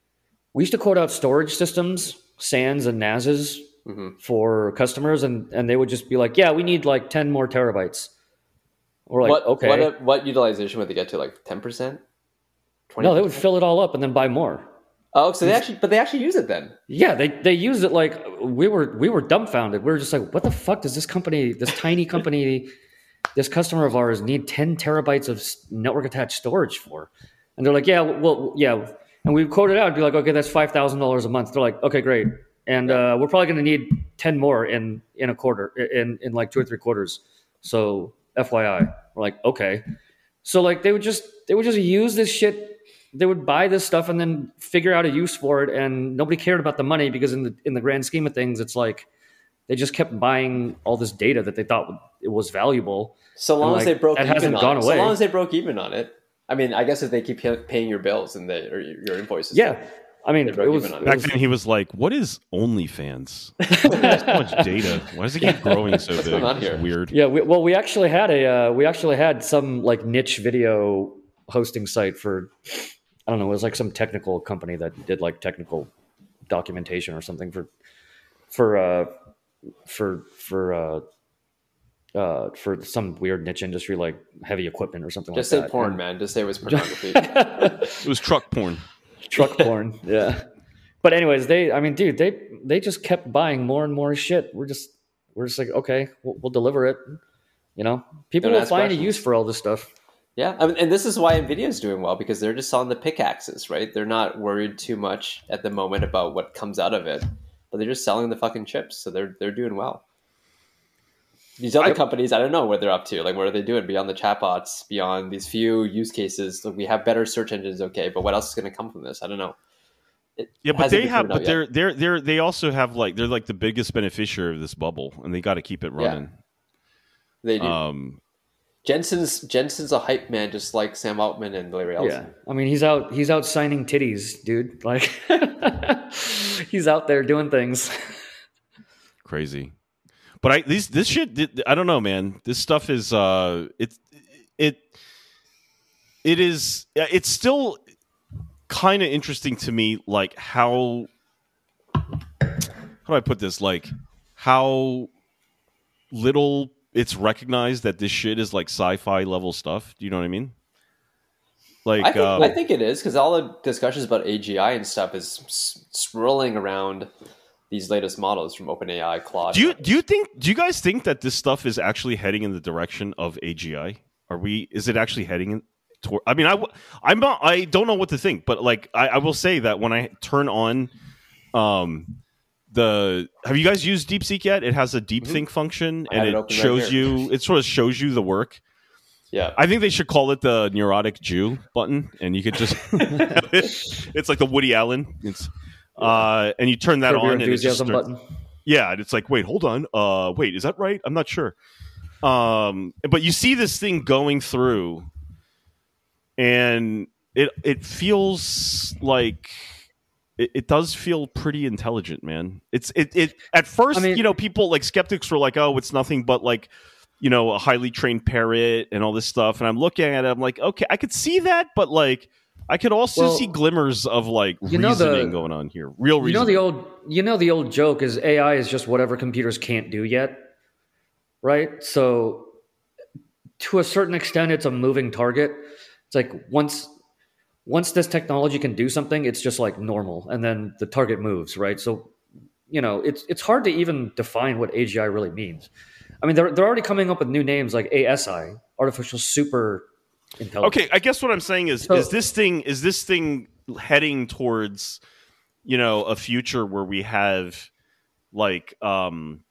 we used to quote out storage systems, SANs and NASs mm-hmm. for customers. And, and they would just be like, yeah, we need like ten more terabytes. We're like, what, okay. What, what utilization would they get to, like ten percent? twenty percent? No, they would fill it all up and then buy more. Oh, so they actually, but they actually use it then. Yeah, they they use it like we were we were dumbfounded. We were just like, what the fuck does this company, this tiny company, this customer of ours need ten terabytes of network attached storage for? And they're like, yeah, well, yeah. And we quote it out and be like, okay, that's five thousand dollars a month. They're like, okay, great. And uh, we're probably going to need ten more in in a quarter, in in like two or three quarters. So F Y I, we're like, okay. So like they would just they would just use this shit. They would buy this stuff and then figure out a use for it, and nobody cared about the money because in the in the grand scheme of things, it's like they just kept buying all this data that they thought it was valuable. So long like, as they broke that even hasn't on gone it. away. So long as they broke even on it. I mean, I guess if they keep paying your bills and they or your invoices. Yeah, I mean, They it broke was, even on it Back was then, he was like, "What is OnlyFans? Why is so much data? Why does it keep growing so big? going on It's here? weird." yeah. We, well, we actually had a uh, we actually had some like niche video hosting site for I don't know. It was like some technical company that did like technical documentation or something for for uh, for for uh, uh, for some weird niche industry like heavy equipment or something Just like say that. porn, And- man. Just say it was pornography. It was truck porn. truck porn. Yeah. But anyways, they I mean, dude, they they just kept buying more and more shit. We're just we're just like, okay, we'll, we'll deliver it. You know, people Don't will ask find a questions. use for all this stuff. Yeah, I mean, and this is why Nvidia is doing well, because they're just selling the pickaxes, right? They're not worried too much at the moment about what comes out of it, but they're just selling the fucking chips, so they're they're doing well. These other I- companies, I don't know what they're up to. Like, what are they doing beyond the chatbots, beyond these few use cases? Like, we have better search engines, okay, but what else is going to come from this? I don't know. It Yeah, but hasn't they been have, proven out but they're they're they're they also have like they're like the biggest beneficiary of this bubble, and they got to keep it Yeah. running. They do. Um, Jensen's Jensen's a hype man, just like Sam Altman and Larry Ellison. Yeah. I mean, he's out he's out signing titties, dude. Like he's out there doing things. crazy. But I these this shit I don't know, man. This stuff is uh it it it is it's still kind of interesting to me, like how how do I put this? Like how little it's recognized that this shit is like sci-fi level stuff. Do you know what I mean? Like I think, um, I think it is, because all the discussions about A G I and stuff is s- swirling around these latest models from OpenAI, Claude. do you do you think do you guys think that this stuff is actually heading in the direction of A G I? Are we? Is it actually heading in toward? I mean, I w- I'm not. I don't know what to think, but like I, I will say that when I turn on, um, the have you guys used DeepSeek yet? It has a deep Mhm. think function, I have and it it open right shows here. you. It sort of shows you the work. Yeah. I think they should call it the neurotic Jew button, and you could just. It's like the Woody Allen. It's. Uh, and you turn that Curb Your on, and it just Enthusiasm starts, button. yeah, and it's like, wait, hold on. Uh, wait, is that right? I'm not sure. Um, but you see this thing going through, and it it feels like it, it does feel pretty intelligent, man. It's it it at first, I mean- you know, people like skeptics were like, oh, it's nothing but like, you know, a highly trained parrot and all this stuff. And I'm looking at it, I'm like, okay, I could see that, but like, I could also Well, see glimmers of like you know the- reasoning going on here, real You reasoning. know the old you know the old joke is A I is just whatever computers can't do yet. Right? So to a certain extent it's a moving target. It's like once once this technology can do something, it's just like normal, and then the target moves, right? So, you know, it's it's hard to even define what A G I really means. I mean, they're they're already coming up with new names like A S I, artificial super intelligence. Okay, I guess what I'm saying is, So- is this thing is this thing heading towards, you know, a future where we have like um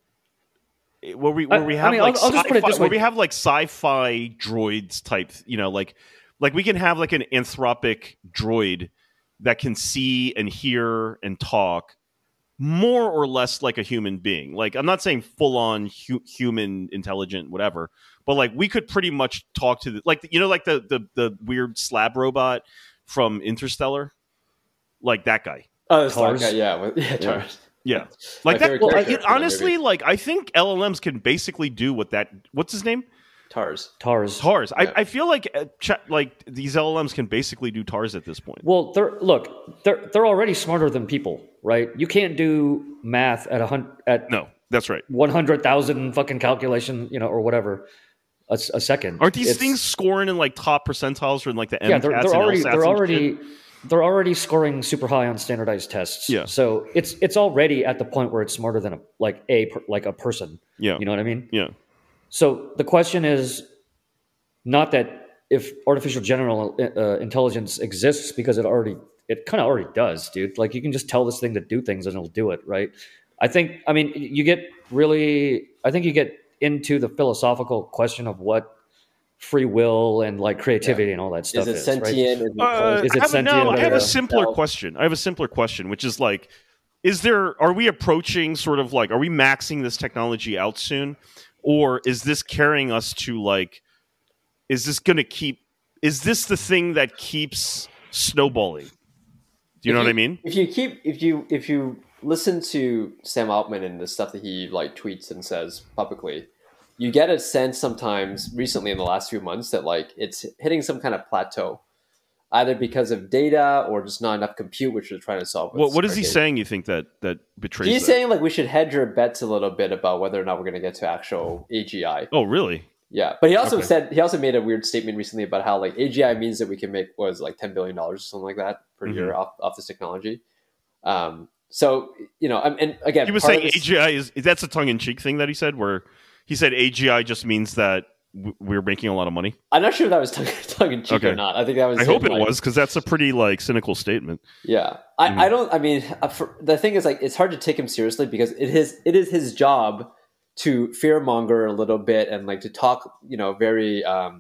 where we where I- we I have mean, like I'll- I'll just put it sci-fi- this where way. we have like sci-fi droids type, you know, like like we can have like an anthropic droid that can see and hear and talk more or less like a human being. Like, I'm not saying full on hu- human intelligent whatever, but like we could pretty much talk to the, like, you know, like the the the weird slab robot from Interstellar, like that guy. Oh, it's like, Tars? yeah, with, yeah, Tars. Yeah, My like that. favorite Well, character it- from that honestly, movie. like I think L L Ms can basically do what that. What's his name? Tars. Tars. Tars. Yeah. I, I feel like uh, ch- like these L L Ms can basically do Tars at this point. Well, they're look, they're they're already smarter than people, right? You can't do math at a hundred at No, that's right. one hundred thousand fucking calculation, you know, or whatever, a, s- a second. Aren't these It's- things scoring in like top percentiles or in like the Yeah, MCATs they're, and they're already LSATs they're and shit? already they're already scoring super high on standardized tests. Yeah. So it's it's already at the point where it's smarter than a like a per- like a person. Yeah. You know what I mean? Yeah. So the question is not that if artificial general uh, intelligence exists, because it already it kind of already does, dude. Like you can just tell this thing to do things and it'll do it, right? I think I mean you get really I think you get into the philosophical question of what free will and like creativity and all that stuff Is is, it right? sentient? Is it Uh, cold? Is it I have a, no, sentient? I have a Uh, simpler no. question. I have a simpler question, which is like, is there? Are we approaching sort of like? Are we maxing this technology out soon, or is this carrying us to like? Is this going to keep? Is this the thing that keeps snowballing? Do Do you know you, what I mean? If you keep, if you if you listen to Sam Altman and the stuff that he like tweets and says publicly, you get a sense sometimes recently in the last few months that like it's hitting some kind of plateau, either because of data or just not enough compute, which we're trying to solve. What what is he saying? You think that that betrays? He's that? saying like we should hedge our bets a little bit about whether or not we're going to get to actual A G I. Oh, really? Yeah, but he also Okay. said he also made a weird statement recently about how like A G I means that we can make what was it, like ten billion dollars or something like that per Mhm. year off, off this technology. Um, so you know, and, and again, He was part saying of this- A G I is that's a tongue in cheek thing that he said, where he said A G I just means that w- we're making a lot of money. I'm not sure if that was tongue, tongue in cheek Okay. or not. I think that was. I hope it like, was, because that's a pretty like cynical statement. Yeah, I, Mhm. I don't. I mean, uh, for, the thing is, like, it's hard to take him seriously because it is it is his job to fearmonger a little bit and like to talk, you know, very, um,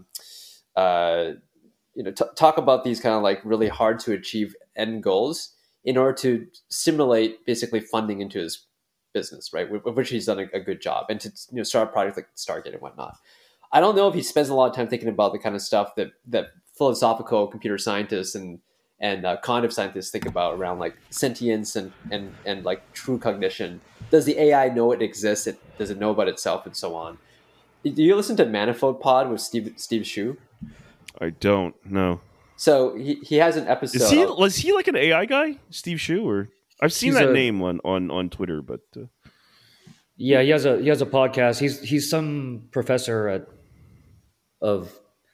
uh, you know, t- talk about these kind of like really hard to achieve end goals in order to stimulate basically funding into his business, right? Of which he's done a, a good job, and to you know start projects like Stargate and whatnot. I don't know if he spends a lot of time thinking about the kind of stuff that that philosophical computer scientists and and uh, cognitive scientists think about around like sentience and, and, and like true cognition. Does the A I know it exists? It, does it know about itself and so on? Do you listen to Manifold Pod with Steve Steve Shu? I don't know. So he, he has an episode. Is he was he like an A I guy, Steve Shu, or I've seen He's that a- name on, on, on Twitter, but uh, Yeah, he has a he has a podcast. He's he's some professor at of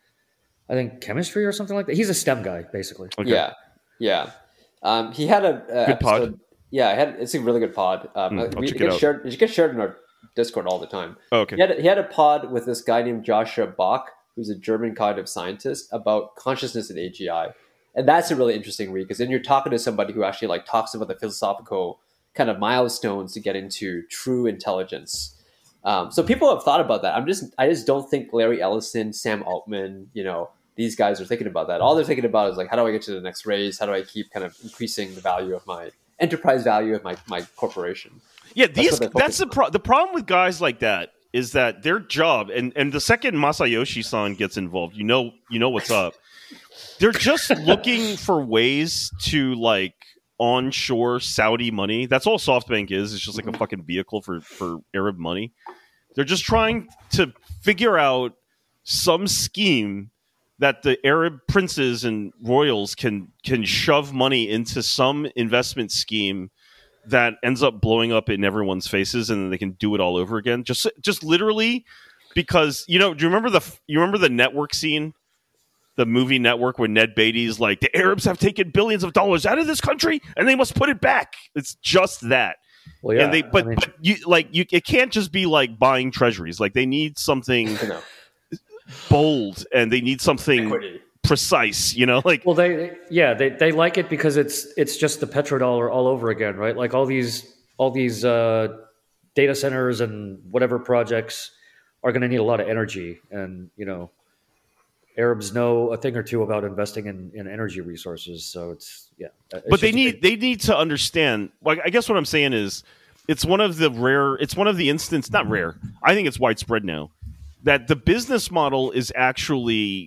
I think chemistry or something like that. He's a STEM guy, basically. okay. Yeah, yeah. Um, he had a, a Good pod. episode- Yeah, I had, it's a really good pod. Um, Hmm, uh, I'll we, check it it gets out. shared. It gets shared in our Discord all the time. Oh, okay. He had, he had a pod with this guy named Joshua Bach, who's a German cognitive scientist, about consciousness and A G I. And that's a really interesting read because then you're talking to somebody who actually like talks about the philosophical kind of milestones to get into true intelligence. Um, so people have thought about that. I'm just I just don't think Larry Ellison, Sam Altman, you know, these guys are thinking about that. All they're thinking about is like, how do I get to the next raise? How do I keep kind of increasing the value of my enterprise value of my, my corporation? Yeah, That's these what they're that's the focused pro- the problem with guys like that is that their job, and, and the second Masayoshi-san gets involved, you know you know what's up. They're just looking for ways to like onshore Saudi money. That's all SoftBank is. It's just like a fucking vehicle for, for Arab money. They're just trying to figure out some scheme that the Arab princes and royals can can shove money into some investment scheme that ends up blowing up in everyone's faces, and then they can do it all over again. Just just literally because, you know, do you remember the you remember the Network scene? The movie Network, where Ned Beatty's like, the Arabs have taken billions of dollars out of this country and they must put it back. It's just that. Well, yeah, and they but I mean, but you like you it can't just be like buying treasuries. Like they need something You know, bold, and they need something equity. precise, you know? Like well, they yeah they, they like it because it's it's just the petrodollar all over again, right? Like all these all these uh, data centers and whatever projects are going to need a lot of energy, and you know, Arabs know a thing or two about investing in, in energy resources, so it's yeah. It's but they just a need big- they need to understand, like, I guess what I'm saying is it's one of the rare it's one of the instances, not rare, I think it's widespread now, that the business model is actually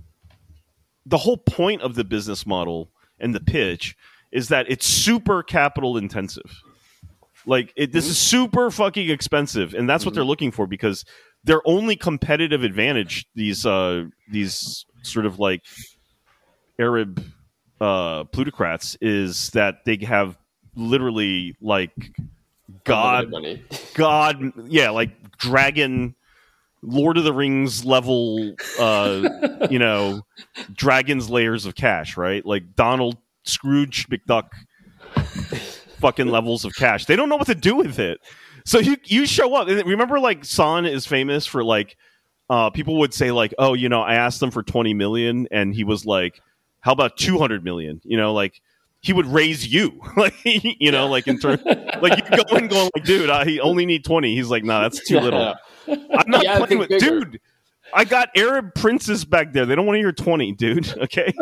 the whole point of the business model and the pitch is that it's super capital intensive. Like it, this is super fucking expensive, and that's what they're looking for, because their only competitive advantage, these uh, these sort of like Arab uh, plutocrats, is that they have literally like God, Unlimited money. God, yeah, like dragon, Lord of the Rings level, uh, you know, dragons layers of cash, right? Like Donald Scrooge McDuck fucking levels of cash. They don't know what to do with it. So you you show up, and remember, like Son is famous for like uh, people would say like, oh, you know, I asked him for twenty million, and he was like, how about two hundred million? You know, like he would raise you, like you know, like in terms, like you go and going like, dude, I only need twenty. He's like, no, that's too little. I'm not Yeah, I playing think with, bigger. dude. I got Arab princes back there. They don't want to hear twenty, dude. Okay.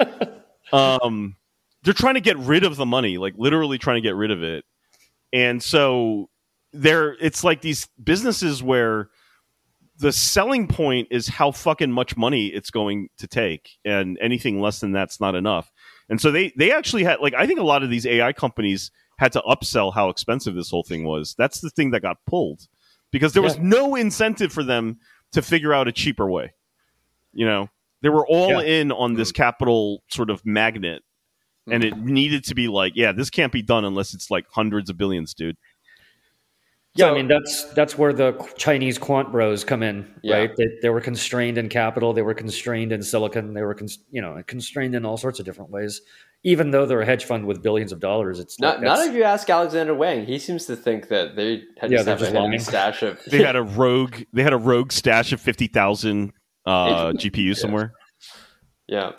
um, they're trying to get rid of the money, like literally trying to get rid of it, and so there. It's like these businesses where the selling point is how fucking much money it's going to take, and anything less than that's not enough. And so they they actually had like I think a lot of these A I companies had to upsell how expensive this whole thing was. That's the thing that got pulled because there was Yeah. no incentive for them to figure out a cheaper way. You know, they were all Yeah. in on this capital sort of magnet, and it needed to be like, yeah, this can't be done unless it's like hundreds of billions, dude. Yeah, So- I mean that's that's where the Chinese quant bros come in, Yeah. right? They, they were constrained in capital, they were constrained in silicon, they were cons- you know constrained in all sorts of different ways. Even though they're a hedge fund with billions of dollars, it's Not, like not that's- if you ask Alexander Wang, he seems to think that they had Yeah, just they're have a just hidden lying. stash of. They had a rogue. They had a rogue stash of fifty thousand uh, G P Us somewhere. yeah,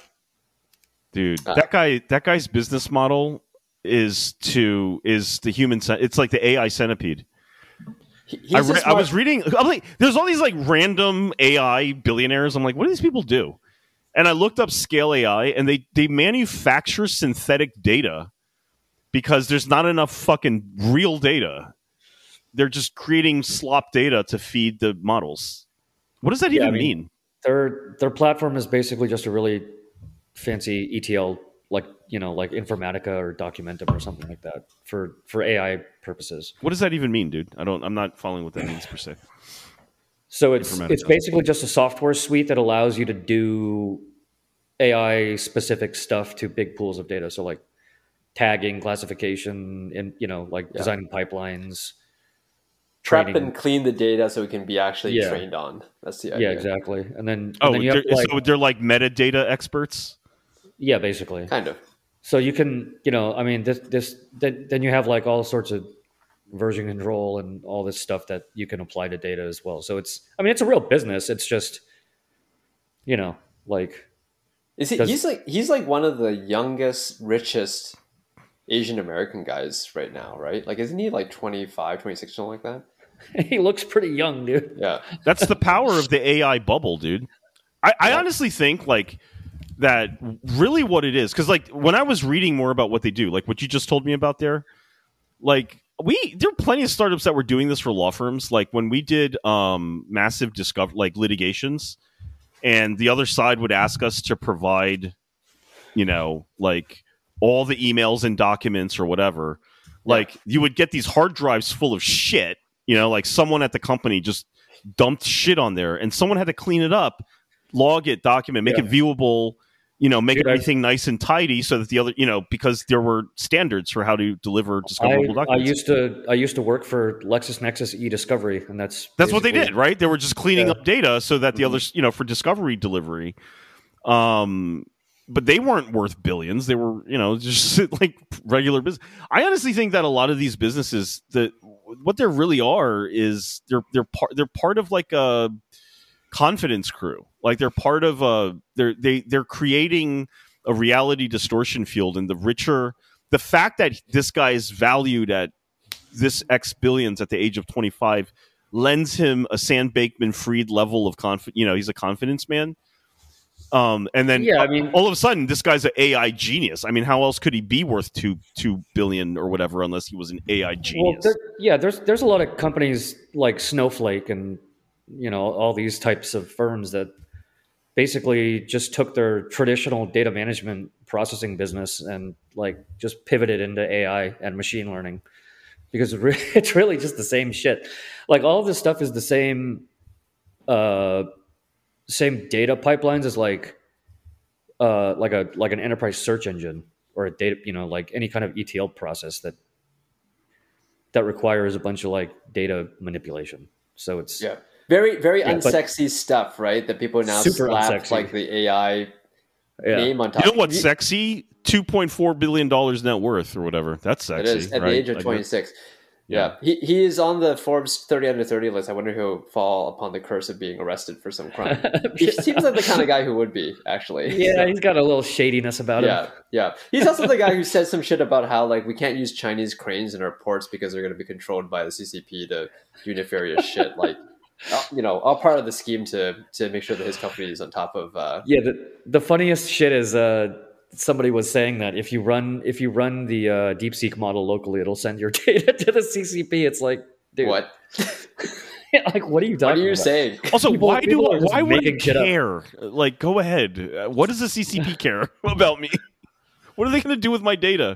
Dude, Uh, that guy. That guy's business model is to is the human. cen- It's like the A I centipede. He- he's I, a re- I smart- was reading. I'm like, there's all these like random A I billionaires. I'm like, what do these people do? And I looked up Scale A I, and they they manufacture synthetic data because there's not enough fucking real data. They're just creating slop data to feed the models. What does that Yeah, even I mean- mean? their their platform is basically just a really fancy E T L, like you know, like Informatica or Documentum or something like that for for A I purposes. What does that even mean, dude? I don't. I'm not following what that means per se. So it's Informatica. it's basically just a software suite that allows you to do A I specific stuff to big pools of data. So like tagging, classification, and you know, like Yeah. designing pipelines. prep training. and clean the data so it can be actually Yeah. trained on. That's the idea. Yeah, exactly. And then and Oh, then you have they're, to, like, so they're like metadata experts. yeah, basically. Kind of. So you can, you know, I mean, this, this, then, then you have like all sorts of version control and all this stuff that you can apply to data as well. So it's, I mean, it's a real business. It's just, you know, like, Is he? Does- He's like he's like one of the youngest, richest Asian American guys right now, right? Like, isn't he like twenty-five, twenty-six, something like that? he looks pretty young, dude. Yeah. That's the power of the A I bubble, dude. I, I Yeah. honestly think like that really what it is because like when I was reading more about what they do, like what you just told me about there, like we there are plenty of startups that were doing this for law firms. Like when we did um, massive discover like litigations, and the other side would ask us to provide, you know, like all the emails and documents or whatever. Like you would get these hard drives full of shit. You know, like someone at the company just dumped shit on there, and someone had to clean it up, log it, document, make Yeah. it viewable. You know, make Dude, I- everything nice and tidy, so that the other, you know, because there were standards for how to deliver I, discoverable I documents. used to, I used to work for LexisNexis eDiscovery, and that's That's what they basically- did, right? They were just cleaning Yeah. up data so that the others, you know, for discovery delivery. Um, but they weren't worth billions. They were, you know, just like regular business. I honestly think that a lot of these businesses, that what they really are is they're they're part they're part of like a confidence crew. Like they're part of a they're they they're creating a reality distortion field, and the richer the fact that this guy is valued at this X billions at the age of twenty-five lends him a Sam Bankman-Fried level of confidence. You know, he's a confidence man. Um, and then Yeah, I mean- all of a sudden, this guy's an A I genius. I mean, how else could he be worth two two billion or whatever unless he was an A I Well, genius? there, yeah, there's there's a lot of companies like Snowflake and you know all these types of firms that basically just took their traditional data management processing business and like just pivoted into A I and machine learning because it re- it's really just the same shit. Like all of this stuff is the same, uh, same data pipelines as like, uh, like a like an enterprise search engine or a data, you know, like any kind of E T L process that that requires a bunch of like data manipulation. So it's Yeah. Very, very Yeah, but- unsexy stuff, right? That people now Super slap unsexy. like the A I yeah. name on top. You know what's You- sexy? Two point four billion dollars net worth or whatever. That's It sexy. is at right? the age of Like, twenty-six. Yeah. Yeah. He he is on the Forbes thirty under thirty list. I wonder who'll fall upon the curse of being arrested for some crime. He seems like the kind of guy who would be, actually. Yeah, So, he's got a little shadiness about yeah, him. yeah. He's also the guy who said some shit about how like we can't use Chinese cranes in our ports because they're going to be controlled by the C C P to do nefarious shit. Like, uh, you know, all part of the scheme to to make sure that his company is on top of. Uh, Yeah, the the funniest shit is uh, somebody was saying that if you run if you run the uh, DeepSeek model locally, it'll send your data to the C C P. It's like, dude, what? like what are you talking What are you about? saying? Also, People- why do people are just why would I making shit up. care? Like, go ahead. Uh, what does the C C P care about me? What are they going to do with my data?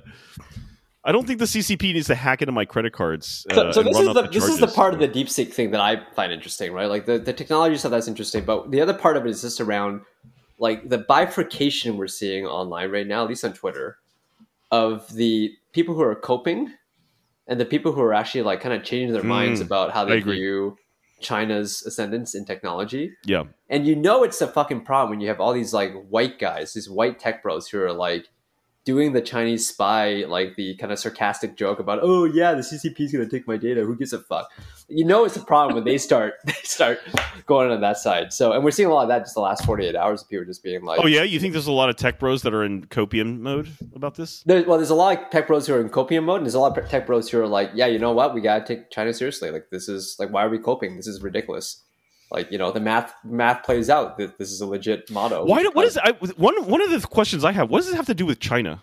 I don't think the C C P needs to hack into my credit cards. Uh, so so and this run is up the, the this is the part of the DeepSeek thing that I find interesting, right? Like the, the technology stuff that's interesting, but the other part of it is just around like the bifurcation we're seeing online right now, at least on Twitter, of the people who are coping and the people who are actually like kind of changing their mm, minds about how they view China's ascendance in technology. Yeah. And you know it's a fucking problem when you have all these like white guys, these white tech bros who are like doing the Chinese spy, like the kind of sarcastic joke about, oh yeah, the C C P is going to take my data. Who gives a fuck? You know it's a problem when they start they start going on that side. So, and we're seeing a lot of that just the last forty-eight hours of people just being like, oh yeah, you think there's a lot of tech bros that are in copium mode about this? There, well, there's a lot of tech bros who are in copium mode, and there's a lot of tech bros who are like, yeah, you know what? We got to take China seriously. Like this is like, why are we coping? This is ridiculous. Like, you know, the math math plays out. This is a legit motto. Why? Do, what is I, one one of the questions I have? What does it have to do with China?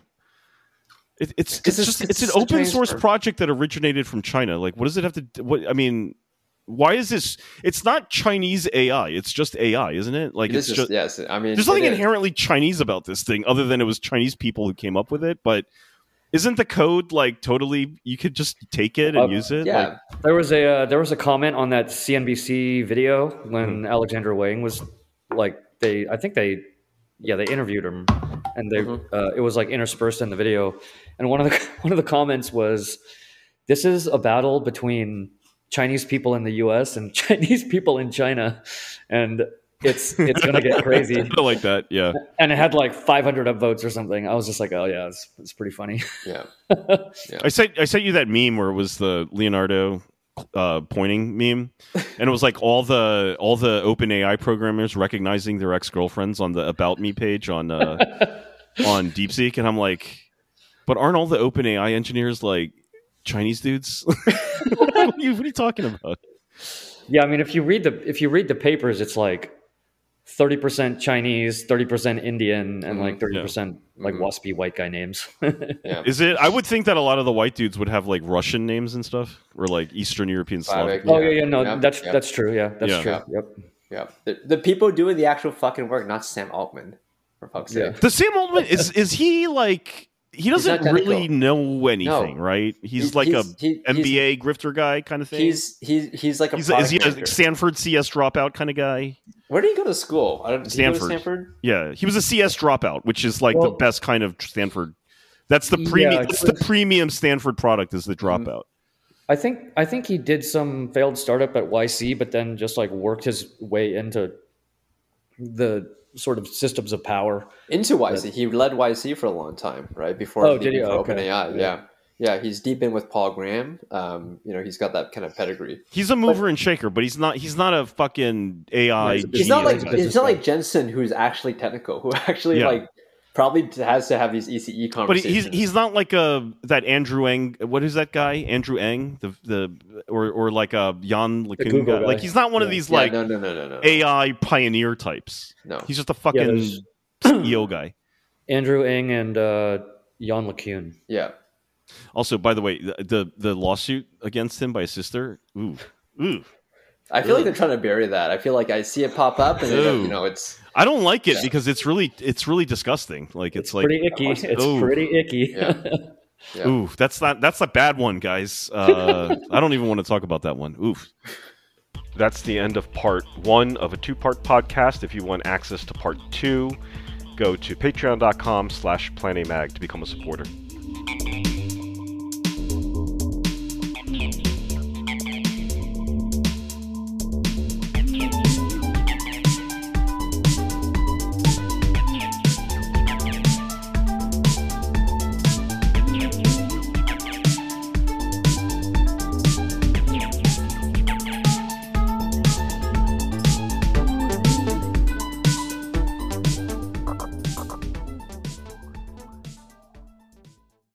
It, it's it's, it's just it's, it's an open source firm. project that originated from China. Like, what does it have to? Do, what I mean, why is this? It's not Chinese A I. It's just A I, isn't it? Like, it it's just, just yes. I mean, there's nothing inherently Chinese about this thing, other than it was Chinese people who came up with it. But isn't the code like totally? You could just take it and uh, use it. Yeah, like, there was a uh, there was a comment on that C N B C video when mm-hmm. Alexander Wang was like they. I think they, yeah, they interviewed him, and they mm-hmm. uh, it was like interspersed in the video. And one of the one of the comments was, "This is a battle between Chinese people in the U S and Chinese people in China, and it's it's gonna get crazy." I like that, yeah. And it had like five hundred upvotes or something. I was just like, "Oh yeah, it's, it's pretty funny." Yeah. yeah. I sent I sent you that meme where it was the Leonardo uh, pointing meme, and it was like all the all the OpenAI programmers recognizing their ex girlfriends on the About Me page on uh, on DeepSeek, and I'm like. But aren't all the OpenAI engineers like Chinese dudes? what, are you, what are you talking about? Yeah, I mean, if you read the if you read the papers, it's like thirty percent Chinese, thirty percent Indian, and mm-hmm. like thirty percent yeah. like mm-hmm. waspy white guy names. yeah. Is it? I would think that a lot of the white dudes would have like Russian names and stuff, or like Eastern European Slavic. Oh yeah, yeah, no, yep. that's yep. that's true. Yeah, that's yeah. true. Yeah. Yep. Yeah, the, the people doing the actual fucking work, not Sam Altman. For fuck's sake. Yeah. The Sam Altman is is he like? He doesn't really know anything, no. right? He's, he's like he's, a he, M B A grifter guy kind of thing. He's he's he's like a he's, is he a Stanford C S dropout kind of guy? Where did he go to school? I don't, Stanford. Did he go to Stanford. Yeah, he was a C S dropout, which is like well, the best kind of Stanford. That's the premium. Yeah, that's was, the premium Stanford product is the dropout. I think I think he did some failed startup at Y C, but then just like worked his way into the sort of systems of power into Y C. That, he led Y C for a long time, right? Before oh, did he? For okay. OpenAI, yeah. yeah, yeah. He's deep in with Paul Graham. Um, you know, he's got that kind of pedigree. He's a mover but, and shaker, but he's not. He's not a fucking A I. He's, he's not like. It's not like Jensen, who's actually technical, who actually yeah. like probably has to have these E C E conversations. But he's he's not like a that Andrew Ng. What is that guy? Andrew Ng, the the or or like a Jan LeCun guy. guy. Like he's not one yeah. of these yeah, like no, no, no, no, no. A I pioneer types. No, he's just a fucking yeah, C E O guy. Andrew Ng and uh, Jan LeCun. Yeah. Also, by the way, the, the the lawsuit against him by his sister. Ooh, ooh. I feel ooh. like they're trying to bury that. I feel like I see it pop up, and it, you know, it's. I don't like it yeah. because it's really it's really disgusting. Like it's, it's like pretty icky. It's ooh. pretty icky. Yeah. Yeah. Ooh, that's not that's a bad one, guys. Uh, I don't even want to talk about that one. Oof. That's the end of part one of a two-part podcast. If you want access to part two, go to patreon dot com slash planamag to become a supporter.